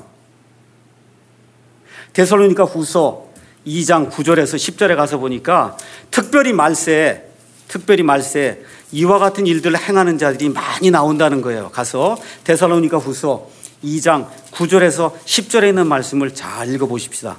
데살로니가 후서 이 장 구 절에서 십 절에 가서 보니까 특별히 말세, 특별히 말세 이와 같은 일들을 행하는 자들이 많이 나온다는 거예요. 가서 데살로니가 후서 이 장 구 절에서 십 절에 있는 말씀을 잘 읽어보십시다.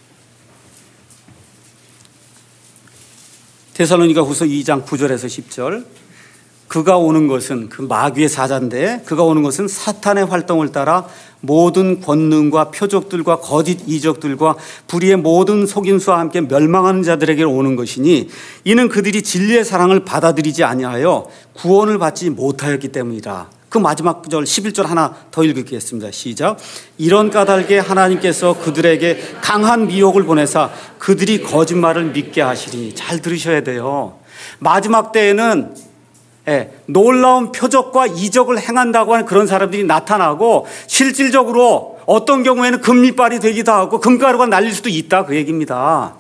데살로니가 후서 이 장 구 절에서 십 절. 그가 오는 것은 그 마귀의 사자인데 그가 오는 것은 사탄의 활동을 따라 모든 권능과 표적들과 거짓 이적들과 불의의 모든 속임수와 함께 멸망하는 자들에게 오는 것이니 이는 그들이 진리의 사랑을 받아들이지 아니하여 구원을 받지 못하였기 때문이라. 그 마지막 절 십일 절 하나 더 읽겠습니다. 시작. 이런 까닭에 하나님께서 그들에게 강한 미혹을 보내사 그들이 거짓말을 믿게 하시리니. 잘 들으셔야 돼요. 마지막 때에는 예, 놀라운 표적과 이적을 행한다고 하는 그런 사람들이 나타나고 실질적으로 어떤 경우에는 금리빨이 되기도 하고 금가루가 날릴 수도 있다 그 얘기입니다.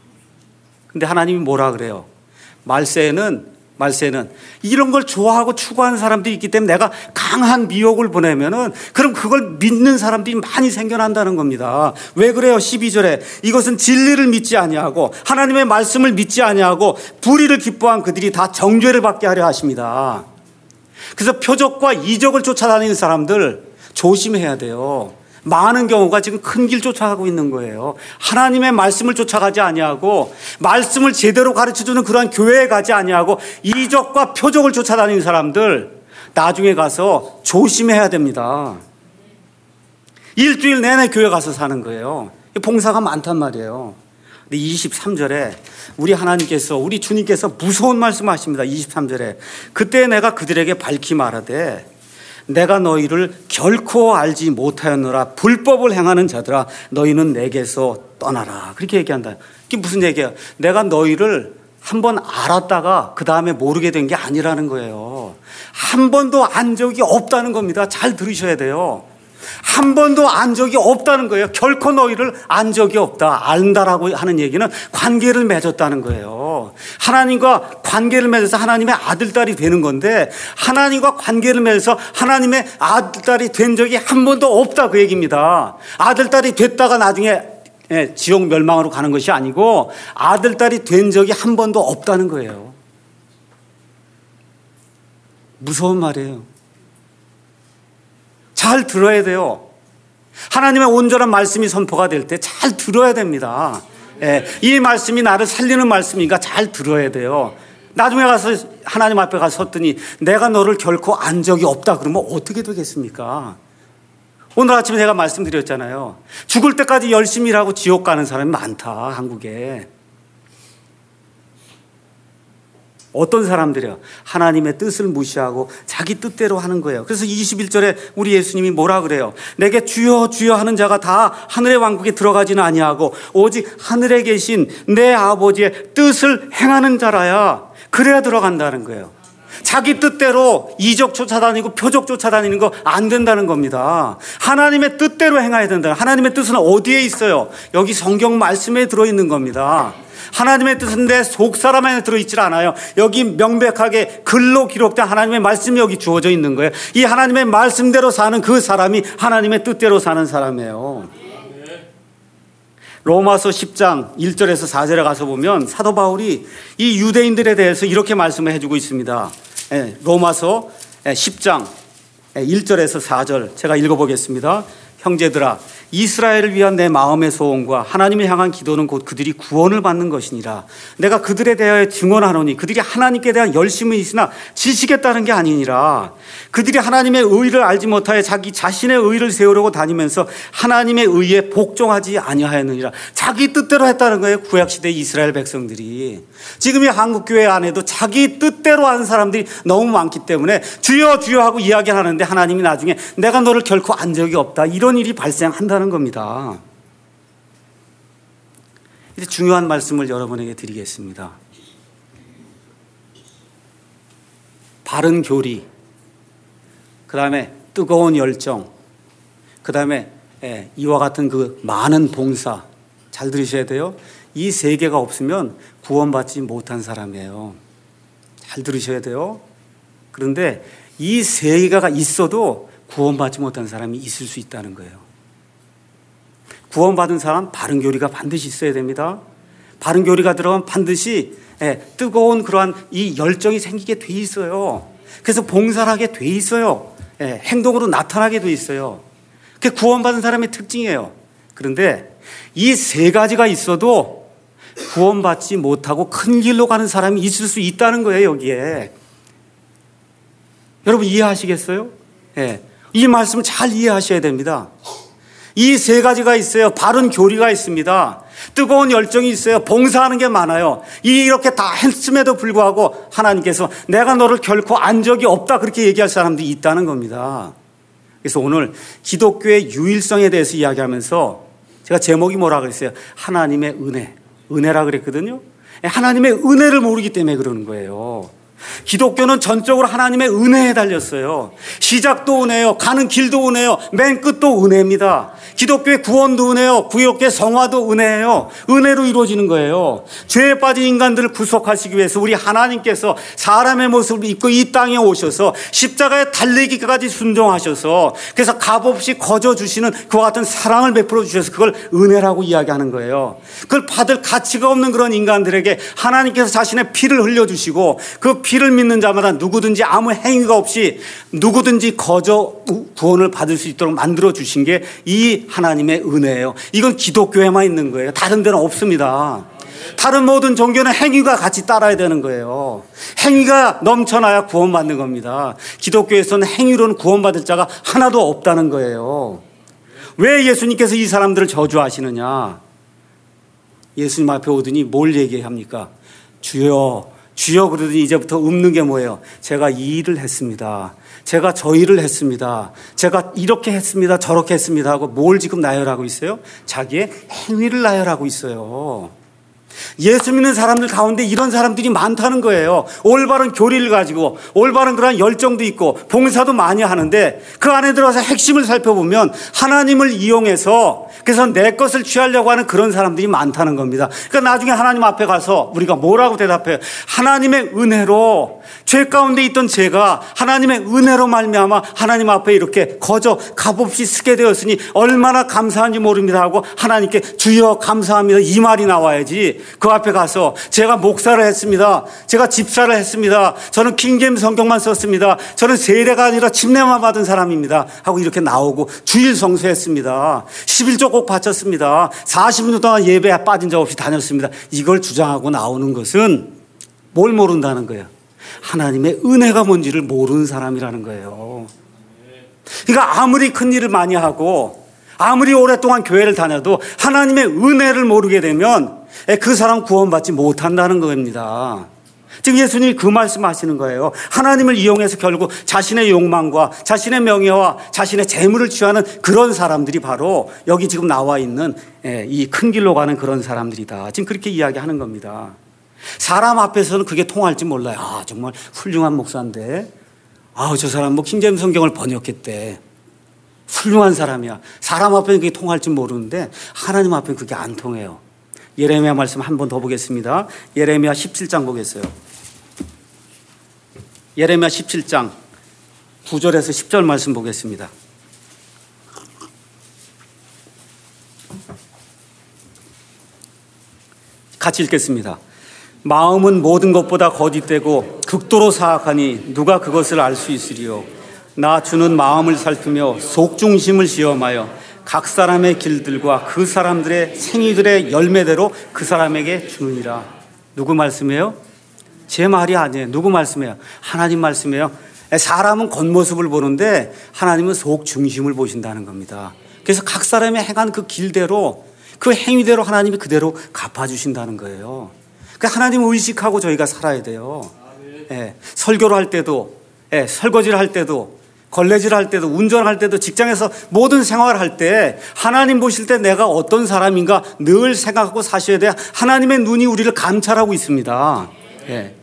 근데 하나님이 뭐라 그래요? 말세에는 말세는 이런 걸 좋아하고 추구하는 사람들이 있기 때문에 내가 강한 미혹을 보내면은 그럼 그걸 믿는 사람들이 많이 생겨난다는 겁니다. 왜 그래요? 십이 절에 이것은 진리를 믿지 아니하고 하나님의 말씀을 믿지 아니하고 불의를 기뻐한 그들이 다 정죄를 받게 하려 하십니다. 그래서 표적과 이적을 쫓아다니는 사람들 조심해야 돼요. 많은 경우가 지금 큰 길 쫓아가고 있는 거예요. 하나님의 말씀을 쫓아가지 아니하고 말씀을 제대로 가르쳐주는 그러한 교회에 가지 아니하고 이적과 표적을 쫓아다니는 사람들 나중에 가서 조심해야 됩니다. 일주일 내내 교회 가서 사는 거예요. 봉사가 많단 말이에요. 근데 이십삼 절에 우리 하나님께서 우리 주님께서 무서운 말씀을 하십니다. 이십삼 절에 그때 내가 그들에게 밝히 말하되 내가 너희를 결코 알지 못하였노라. 불법을 행하는 자들아 너희는 내게서 떠나라. 그렇게 얘기한다. 이게 무슨 얘기야? 내가 너희를 한번 알았다가 그 다음에 모르게 된 게 아니라는 거예요. 한 번도 안 적이 없다는 겁니다. 잘 들으셔야 돼요. 한 번도 안 적이 없다는 거예요. 결코 너희를 안 적이 없다. 안다라고 하는 얘기는 관계를 맺었다는 거예요. 하나님과 관계를 맺어서 하나님의 아들, 딸이 되는 건데 하나님과 관계를 맺어서 하나님의 아들, 딸이 된 적이 한 번도 없다 그 얘기입니다. 아들, 딸이 됐다가 나중에 지옥 멸망으로 가는 것이 아니고 아들, 딸이 된 적이 한 번도 없다는 거예요. 무서운 말이에요. 잘 들어야 돼요. 하나님의 온전한 말씀이 선포가 될 때 잘 들어야 됩니다. 예, 이 말씀이 나를 살리는 말씀이니까 잘 들어야 돼요. 나중에 가서 하나님 앞에 가서 섰더니 내가 너를 결코 안 적이 없다 그러면 어떻게 되겠습니까? 오늘 아침에 제가 말씀드렸잖아요. 죽을 때까지 열심히 일하고 지옥 가는 사람이 많다 한국에. 어떤 사람들이요? 하나님의 뜻을 무시하고 자기 뜻대로 하는 거예요. 그래서 이십일 절에 우리 예수님이 뭐라 그래요? 내게 주여 주여 하는 자가 다 하늘의 왕국에 들어가지는 아니하고 오직 하늘에 계신 내 아버지의 뜻을 행하는 자라야 그래야 들어간다는 거예요. 자기 뜻대로 이적 쫓아다니고 표적 쫓아다니는 거 안 된다는 겁니다. 하나님의 뜻대로 행해야 된다. 하나님의 뜻은 어디에 있어요? 여기 성경 말씀에 들어있는 겁니다. 하나님의 뜻은 내 속사람 안에 들어있질 않아요. 여기 명백하게 글로 기록된 하나님의 말씀이 여기 주어져 있는 거예요. 이 하나님의 말씀대로 사는 그 사람이 하나님의 뜻대로 사는 사람이에요. 로마서 십 장 일 절에서 사 절에 가서 보면 사도 바울이 이 유대인들에 대해서 이렇게 말씀을 해주고 있습니다. 로마서 십 장 일 절에서 사 절 제가 읽어보겠습니다. 형제들아, 이스라엘을 위한 내 마음의 소원과 하나님을 향한 기도는 곧 그들이 구원을 받는 것이니라. 내가 그들에 대하여 증언하노니 그들이 하나님께 대한 열심이 있으나 지식에 따른 게 아니니라. 그들이 하나님의 의를 알지 못하여 자기 자신의 의를 세우려고 다니면서 하나님의 의에 복종하지 아니하였느니라. 자기 뜻대로 했다는 거예요. 구약시대 이스라엘 백성들이. 지금 이 한국교회 안에도 자기 뜻대로 하는 사람들이 너무 많기 때문에 주여 주여 하고 이야기하는데 하나님이 나중에 내가 너를 결코 안 적이 없다, 이런 일이 발생한다는 겁니다. 이제 중요한 말씀을 여러분에게 드리겠습니다. 바른 교리, 그 다음에 뜨거운 열정, 그 다음에 이와 같은 그 많은 봉사, 잘 들으셔야 돼요. 이 세 개가 없으면 구원받지 못한 사람이에요. 잘 들으셔야 돼요. 그런데 이 세 개가 있어도 구원받지 못한 사람이 있을 수 있다는 거예요. 구원받은 사람 바른 교리가 반드시 있어야 됩니다. 바른 교리가 들어가면 반드시 뜨거운 그러한 이 열정이 생기게 돼 있어요. 그래서 봉사를 하게 돼 있어요. 행동으로 나타나게 돼 있어요. 그게 구원받은 사람의 특징이에요. 그런데 이 세 가지가 있어도 구원받지 못하고 큰 길로 가는 사람이 있을 수 있다는 거예요, 여기에. 여러분 이해하시겠어요? 예. 이 말씀을 잘 이해하셔야 됩니다. 이 세 가지가 있어요. 바른 교리가 있습니다. 뜨거운 열정이 있어요. 봉사하는 게 많아요. 이렇게 다 했음에도 불구하고 하나님께서 내가 너를 결코 안 적이 없다, 그렇게 얘기할 사람들이 있다는 겁니다. 그래서 오늘 기독교의 유일성에 대해서 이야기하면서 제가 제목이 뭐라 그랬어요? 하나님의 은혜. 은혜라 그랬거든요. 하나님의 은혜를 모르기 때문에 그러는 거예요. 기독교는 전적으로 하나님의 은혜에 달렸어요. 시작도 은혜요, 가는 길도 은혜요, 맨 끝도 은혜입니다. 기독교의 구원도 은혜요, 구역의 성화도 은혜예요. 은혜로 이루어지는 거예요. 죄에 빠진 인간들을 구속하시기 위해서 우리 하나님께서 사람의 모습을 입고 이 땅에 오셔서 십자가에 달리기까지 순종하셔서 그래서 값없이 거저 주시는 그와 같은 사랑을 베풀어 주셔서 그걸 은혜라고 이야기하는 거예요. 그걸 받을 가치가 없는 그런 인간들에게 하나님께서 자신의 피를 흘려주시고 그 피를 믿는 자마다 누구든지 아무 행위가 없이 누구든지 거저 구원을 받을 수 있도록 만들어 주신 게 이 하나님의 은혜예요. 이건 기독교에만 있는 거예요. 다른 데는 없습니다. 다른 모든 종교는 행위가 같이 따라야 되는 거예요. 행위가 넘쳐나야 구원받는 겁니다. 기독교에서는 행위로는 구원받을 자가 하나도 없다는 거예요. 왜 예수님께서 이 사람들을 저주하시느냐? 예수님 앞에 오더니 뭘 얘기합니까? 주여 주여 그러더니 이제부터 읊는 게 뭐예요? 제가 이 일을 했습니다. 제가 저 일을 했습니다. 제가 이렇게 했습니다. 저렇게 했습니다 하고 뭘 지금 나열하고 있어요? 자기의 행위를 나열하고 있어요. 예수 믿는 사람들 가운데 이런 사람들이 많다는 거예요. 올바른 교리를 가지고 올바른 그런 열정도 있고 봉사도 많이 하는데 그 안에 들어가서 핵심을 살펴보면 하나님을 이용해서 그래서 내 것을 취하려고 하는 그런 사람들이 많다는 겁니다. 그러니까 나중에 하나님 앞에 가서 우리가 뭐라고 대답해요? 하나님의 은혜로 죄 가운데 있던 죄가 하나님의 은혜로 말미암아 하나님 앞에 이렇게 거저 값없이 쓰게 되었으니 얼마나 감사한지 모릅니다 하고 하나님께 주여 감사합니다 이 말이 나와야지. 그 앞에 가서 제가 목사를 했습니다. 제가 집사를 했습니다. 저는 킹제임스 성경만 썼습니다. 저는 세례가 아니라 침례만 받은 사람입니다 하고 이렇게 나오고 주일 성수했습니다. 십일조 꼭 바쳤습니다. 사십 년 동안 예배에 빠진 적 없이 다녔습니다. 이걸 주장하고 나오는 것은 뭘 모른다는 거예요? 하나님의 은혜가 뭔지를 모르는 사람이라는 거예요. 그러니까 아무리 큰 일을 많이 하고 아무리 오랫동안 교회를 다녀도 하나님의 은혜를 모르게 되면 그 사람 구원받지 못한다는 겁니다. 지금 예수님이 그 말씀하시는 거예요. 하나님을 이용해서 결국 자신의 욕망과 자신의 명예와 자신의 재물을 취하는 그런 사람들이 바로 여기 지금 나와 있는 이 큰 길로 가는 그런 사람들이다. 지금 그렇게 이야기하는 겁니다. 사람 앞에서는 그게 통할지 몰라요. 아, 정말 훌륭한 목사인데, 아, 저 사람 뭐 킹제임스 성경을 번역했대. 훌륭한 사람이야. 사람 앞에는 그게 통할지 모르는데 하나님 앞에는 그게 안 통해요. 예레미야 말씀 한 번 더 보겠습니다. 예레미야 십칠 장 보겠어요. 예레미야 십칠 장 구 절에서 십 절 말씀 보겠습니다. 같이 읽겠습니다. 마음은 모든 것보다 거짓되고 극도로 사악하니 누가 그것을 알 수 있으리요. 나 주는 마음을 살피며 속중심을 시험하여 각 사람의 길들과 그 사람들의 생이들의 열매대로 그 사람에게 주느니라. 누구 말씀이에요? 제 말이 아니에요. 누구 말씀이에요? 하나님 말씀이에요. 사람은 겉모습을 보는데 하나님은 속중심을 보신다는 겁니다. 그래서 각 사람이 행한 그 길대로, 그 행위대로 하나님이 그대로 갚아주신다는 거예요. 그러니까 하나님을 의식하고 저희가 살아야 돼요. 예, 설교를 할 때도, 예, 설거지를 할 때도, 걸레질 할 때도, 운전할 때도, 직장에서 모든 생활을 할 때 하나님 보실 때 내가 어떤 사람인가 늘 생각하고 사셔야 돼요. 하나님의 눈이 우리를 감찰하고 있습니다. 예.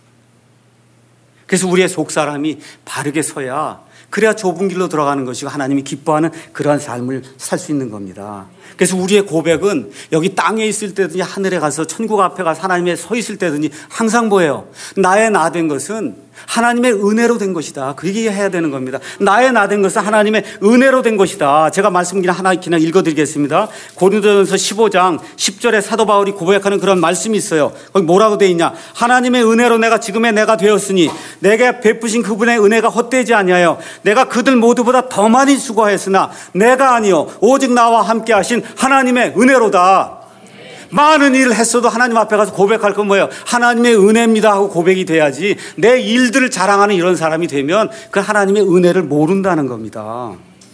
그래서 우리의 속사람이 바르게 서야, 그래야 좁은 길로 들어가는 것이고 하나님이 기뻐하는 그러한 삶을 살 수 있는 겁니다. 그래서 우리의 고백은 여기 땅에 있을 때든지 하늘에 가서 천국 앞에 가서 하나님의 서 있을 때든지 항상 뭐예요? 나의 나 된 것은 하나님의 은혜로 된 것이다. 그 얘기 해야 되는 겁니다. 나의 나 된 것은 하나님의 은혜로 된 것이다. 제가 말씀 그냥 하나 그냥 읽어드리겠습니다. 고린도전서 십오 장 십 절에 사도 바울이 고백하는 그런 말씀이 있어요. 거기 뭐라고 되어 있냐? 하나님의 은혜로 내가 지금의 내가 되었으니 내게 베푸신 그분의 은혜가 헛되지 아니하여 내가 그들 모두보다 더 많이 수고하였으나 내가 아니요 오직 나와 함께 하신 하나님의 은혜로다. 많은 일을 했어도 하나님 앞에 가서 고백할 건 뭐예요? 하나님의 은혜입니다 하고 고백이 돼야지. 내 일들을 자랑하는 이런 사람이 되면 그 하나님의 은혜를 모른다는 겁니다.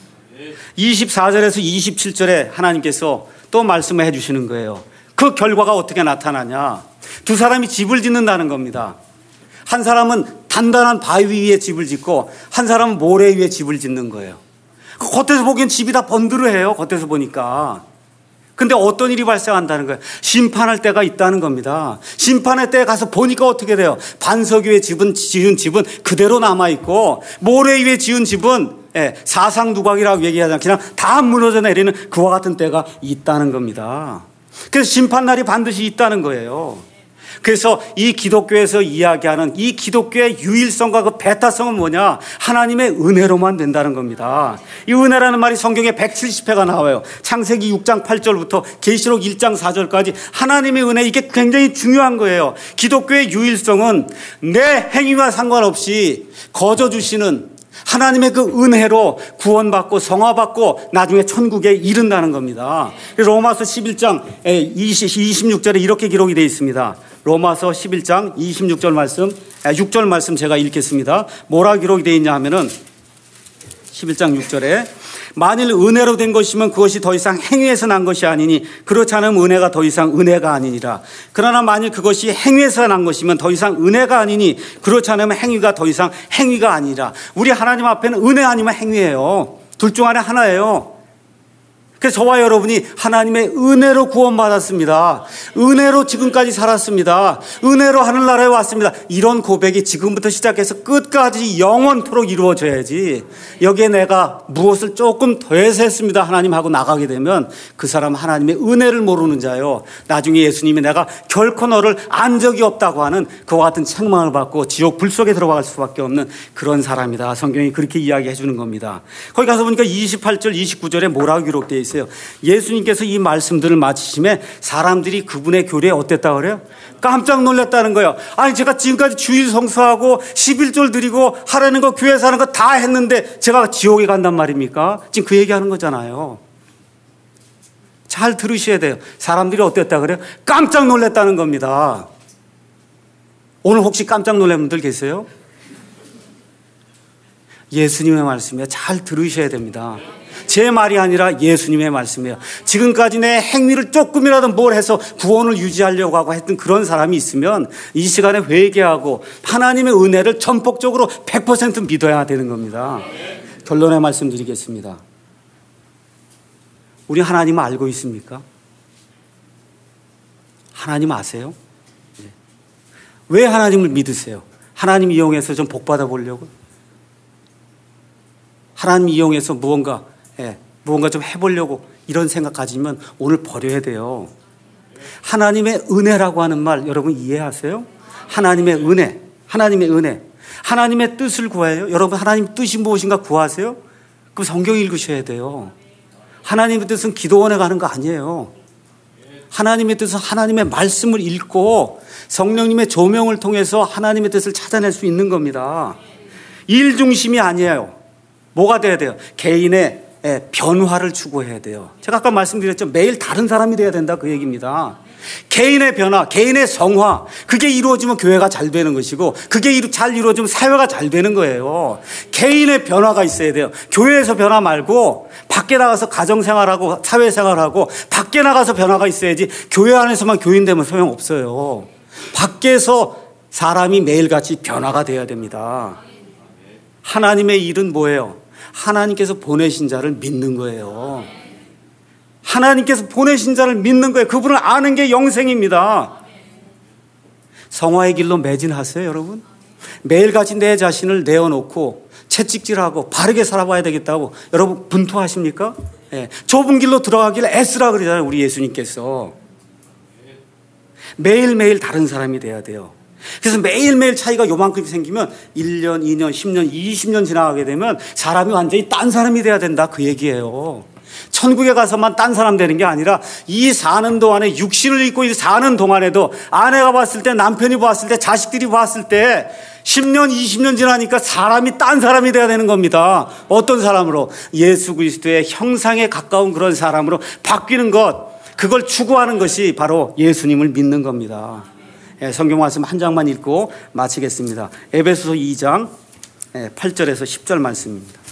이십사 절에서 이십칠 절에 하나님께서 또 말씀을 해주시는 거예요. 그 결과가 어떻게 나타나냐? 두 사람이 집을 짓는다는 겁니다. 한 사람은 단단한 바위 위에 집을 짓고 한 사람은 모래 위에 집을 짓는 거예요. 겉에서 보기엔 집이 다 번드르해요. 겉에서 보니까. 근데 어떤 일이 발생한다는 거예요? 심판할 때가 있다는 겁니다. 심판의 때에 가서 보니까 어떻게 돼요? 반석 위에 집은, 지은 집은 그대로 남아있고 모래 위에 지은 집은 예, 사상누각이라고 얘기하잖아요. 그냥 다 무너져 내리는 그와 같은 때가 있다는 겁니다. 그래서 심판날이 반드시 있다는 거예요. 그래서 이 기독교에서 이야기하는 이 기독교의 유일성과 그 배타성은 뭐냐? 하나님의 은혜로만 된다는 겁니다. 이 은혜라는 말이 성경에 백칠십 회가 나와요. 창세기 육 장 팔 절부터 계시록 일 장 사 절까지 하나님의 은혜, 이게 굉장히 중요한 거예요. 기독교의 유일성은 내 행위와 상관없이 거저 주시는 하나님의 그 은혜로 구원받고 성화받고 나중에 천국에 이른다는 겁니다. 로마서 십일 장 이십육 절에 이렇게 기록이 되어 있습니다. 로마서 십일 장 이십육 절 말씀, 육 절 말씀 제가 읽겠습니다. 뭐라 기록이 되어 있냐 하면은 십일 장 육 절에 만일 은혜로 된 것이면 그것이 더 이상 행위에서 난 것이 아니니 그렇지 않으면 은혜가 더 이상 은혜가 아니니라. 그러나 만일 그것이 행위에서 난 것이면 더 이상 은혜가 아니니 그렇지 않으면 행위가 더 이상 행위가 아니라. 우리 하나님 앞에는 은혜 아니면 행위예요. 둘 중 안에 하나예요. 그래서 저와 여러분이 하나님의 은혜로 구원받았습니다. 은혜로 지금까지 살았습니다. 은혜로 하늘나라에 왔습니다. 이런 고백이 지금부터 시작해서 끝까지 영원토록 이루어져야지. 여기에 내가 무엇을 조금 더해서 했습니다 하나님 하고 나가게 되면 그 사람은 하나님의 은혜를 모르는 자요. 나중에 예수님이 내가 결코 너를 안 적이 없다고 하는 그와 같은 책망을 받고 지옥 불 속에 들어갈 수밖에 없는 그런 사람이다. 성경이 그렇게 이야기해 주는 겁니다. 거기 가서 보니까 이십팔 절 이십구 절에 뭐라고 기록되어 있어요? 예수님께서 이 말씀들을 마치심에 사람들이 그분의 교리에 어땠다고 그래요? 깜짝 놀랐다는 거예요. 아니 제가 지금까지 주일 성수하고 십일절 드리고 하라는 거 교회에서 하는 거 다 했는데 제가 지옥에 간단 말입니까? 지금 그 얘기하는 거잖아요. 잘 들으셔야 돼요. 사람들이 어땠다고 그래요? 깜짝 놀랐다는 겁니다. 오늘 혹시 깜짝 놀란 분들 계세요? 예수님의 말씀이야. 잘 들으셔야 됩니다. 제 말이 아니라 예수님의 말씀이에요. 지금까지 내 행위를 조금이라도 뭘 해서 구원을 유지하려고 하고 했던 그런 사람이 있으면 이 시간에 회개하고 하나님의 은혜를 전폭적으로 백 퍼센트 믿어야 되는 겁니다. 결론의 말씀드리겠습니다. 우리 하나님 알고 있습니까? 하나님 아세요? 왜 하나님을 믿으세요? 하나님 이용해서 좀 복 받아 보려고? 하나님 이용해서 무언가, 예, 무언가 좀 해보려고 이런 생각 가지면 오늘 버려야 돼요. 하나님의 은혜라고 하는 말 여러분 이해하세요? 하나님의 은혜, 하나님의 은혜. 하나님의 뜻을 구해요. 여러분 하나님 뜻이 무엇인가 구하세요? 그럼 성경 읽으셔야 돼요. 하나님의 뜻은 기도원에 가는 거 아니에요. 하나님의 뜻은 하나님의 말씀을 읽고 성령님의 조명을 통해서 하나님의 뜻을 찾아낼 수 있는 겁니다. 일 중심이 아니에요. 뭐가 돼야 돼요? 개인의 변화를 추구해야 돼요. 제가 아까 말씀드렸죠. 매일 다른 사람이 돼야 된다 그 얘기입니다. 개인의 변화, 개인의 성화, 그게 이루어지면 교회가 잘 되는 것이고 그게 잘 이루어지면 사회가 잘 되는 거예요. 개인의 변화가 있어야 돼요. 교회에서 변화 말고 밖에 나가서 가정생활하고 사회생활하고 밖에 나가서 변화가 있어야지 교회 안에서만 교인되면 소용없어요. 밖에서 사람이 매일같이 변화가 돼야 됩니다. 하나님의 일은 뭐예요? 하나님께서 보내신 자를 믿는 거예요. 하나님께서 보내신 자를 믿는 거예요. 그분을 아는 게 영생입니다. 성화의 길로 매진하세요, 여러분. 매일같이 내 자신을 내어놓고 채찍질하고 바르게 살아봐야 되겠다고 여러분 분투하십니까? 예. 좁은 길로 들어가길 애쓰라 그러잖아요, 우리 예수님께서. 매일매일 다른 사람이 돼야 돼요. 그래서 매일매일 차이가 요만큼 생기면 일 년, 이 년, 십 년, 이십 년 지나가게 되면 사람이 완전히 딴 사람이 돼야 된다 그 얘기예요. 천국에 가서만 딴 사람 되는 게 아니라 이 사는 동안에 육신을 입고 사는 동안에도 아내가 봤을 때, 남편이 봤을 때, 자식들이 봤을 때 십 년, 이십 년 지나니까 사람이 딴 사람이 돼야 되는 겁니다. 어떤 사람으로? 예수 그리스도의 형상에 가까운 그런 사람으로 바뀌는 것, 그걸 추구하는 것이 바로 예수님을 믿는 겁니다. 성경 말씀 한 장만 읽고 마치겠습니다. 에베소서 이 장 팔 절에서 십 절 말씀입니다.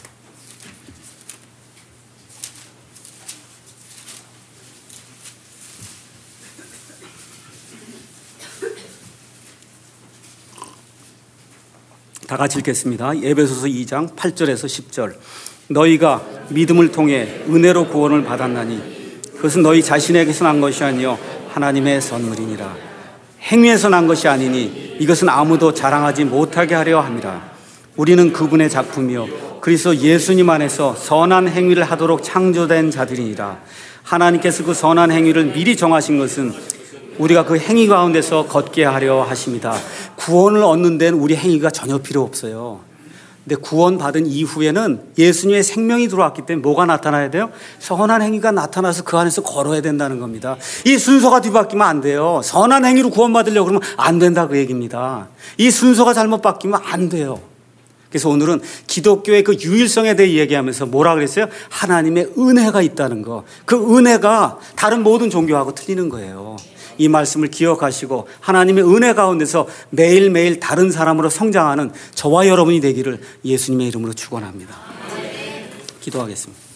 다 같이 읽겠습니다. 에베소서 이 장 팔 절에서 십 절. 너희가 믿음을 통해 은혜로 구원을 받았나니 그것은 너희 자신에게서 난 것이 아니요 하나님의 선물이니라. 행위에서 난 것이 아니니 이것은 아무도 자랑하지 못하게 하려 함이라. 우리는 그분의 작품이요 그리스도 예수님 안에서 선한 행위를 하도록 창조된 자들이니라. 하나님께서 그 선한 행위를 미리 정하신 것은 우리가 그 행위 가운데서 걷게 하려 하십니다. 구원을 얻는 데는 우리 행위가 전혀 필요 없어요. 근데 구원 받은 이후에는 예수님의 생명이 들어왔기 때문에 뭐가 나타나야 돼요? 선한 행위가 나타나서 그 안에서 걸어야 된다는 겁니다. 이 순서가 뒤바뀌면 안 돼요. 선한 행위로 구원 받으려고 그러면 안 된다 그 얘기입니다. 이 순서가 잘못 바뀌면 안 돼요. 그래서 오늘은 기독교의 그 유일성에 대해 얘기하면서 뭐라 그랬어요? 하나님의 은혜가 있다는 거. 그 은혜가 다른 모든 종교하고 틀리는 거예요. 이 말씀을 기억하시고 하나님의 은혜 가운데서 매일매일 다른 사람으로 성장하는 저와 여러분이 되기를 예수님의 이름으로 축원합니다. 기도하겠습니다.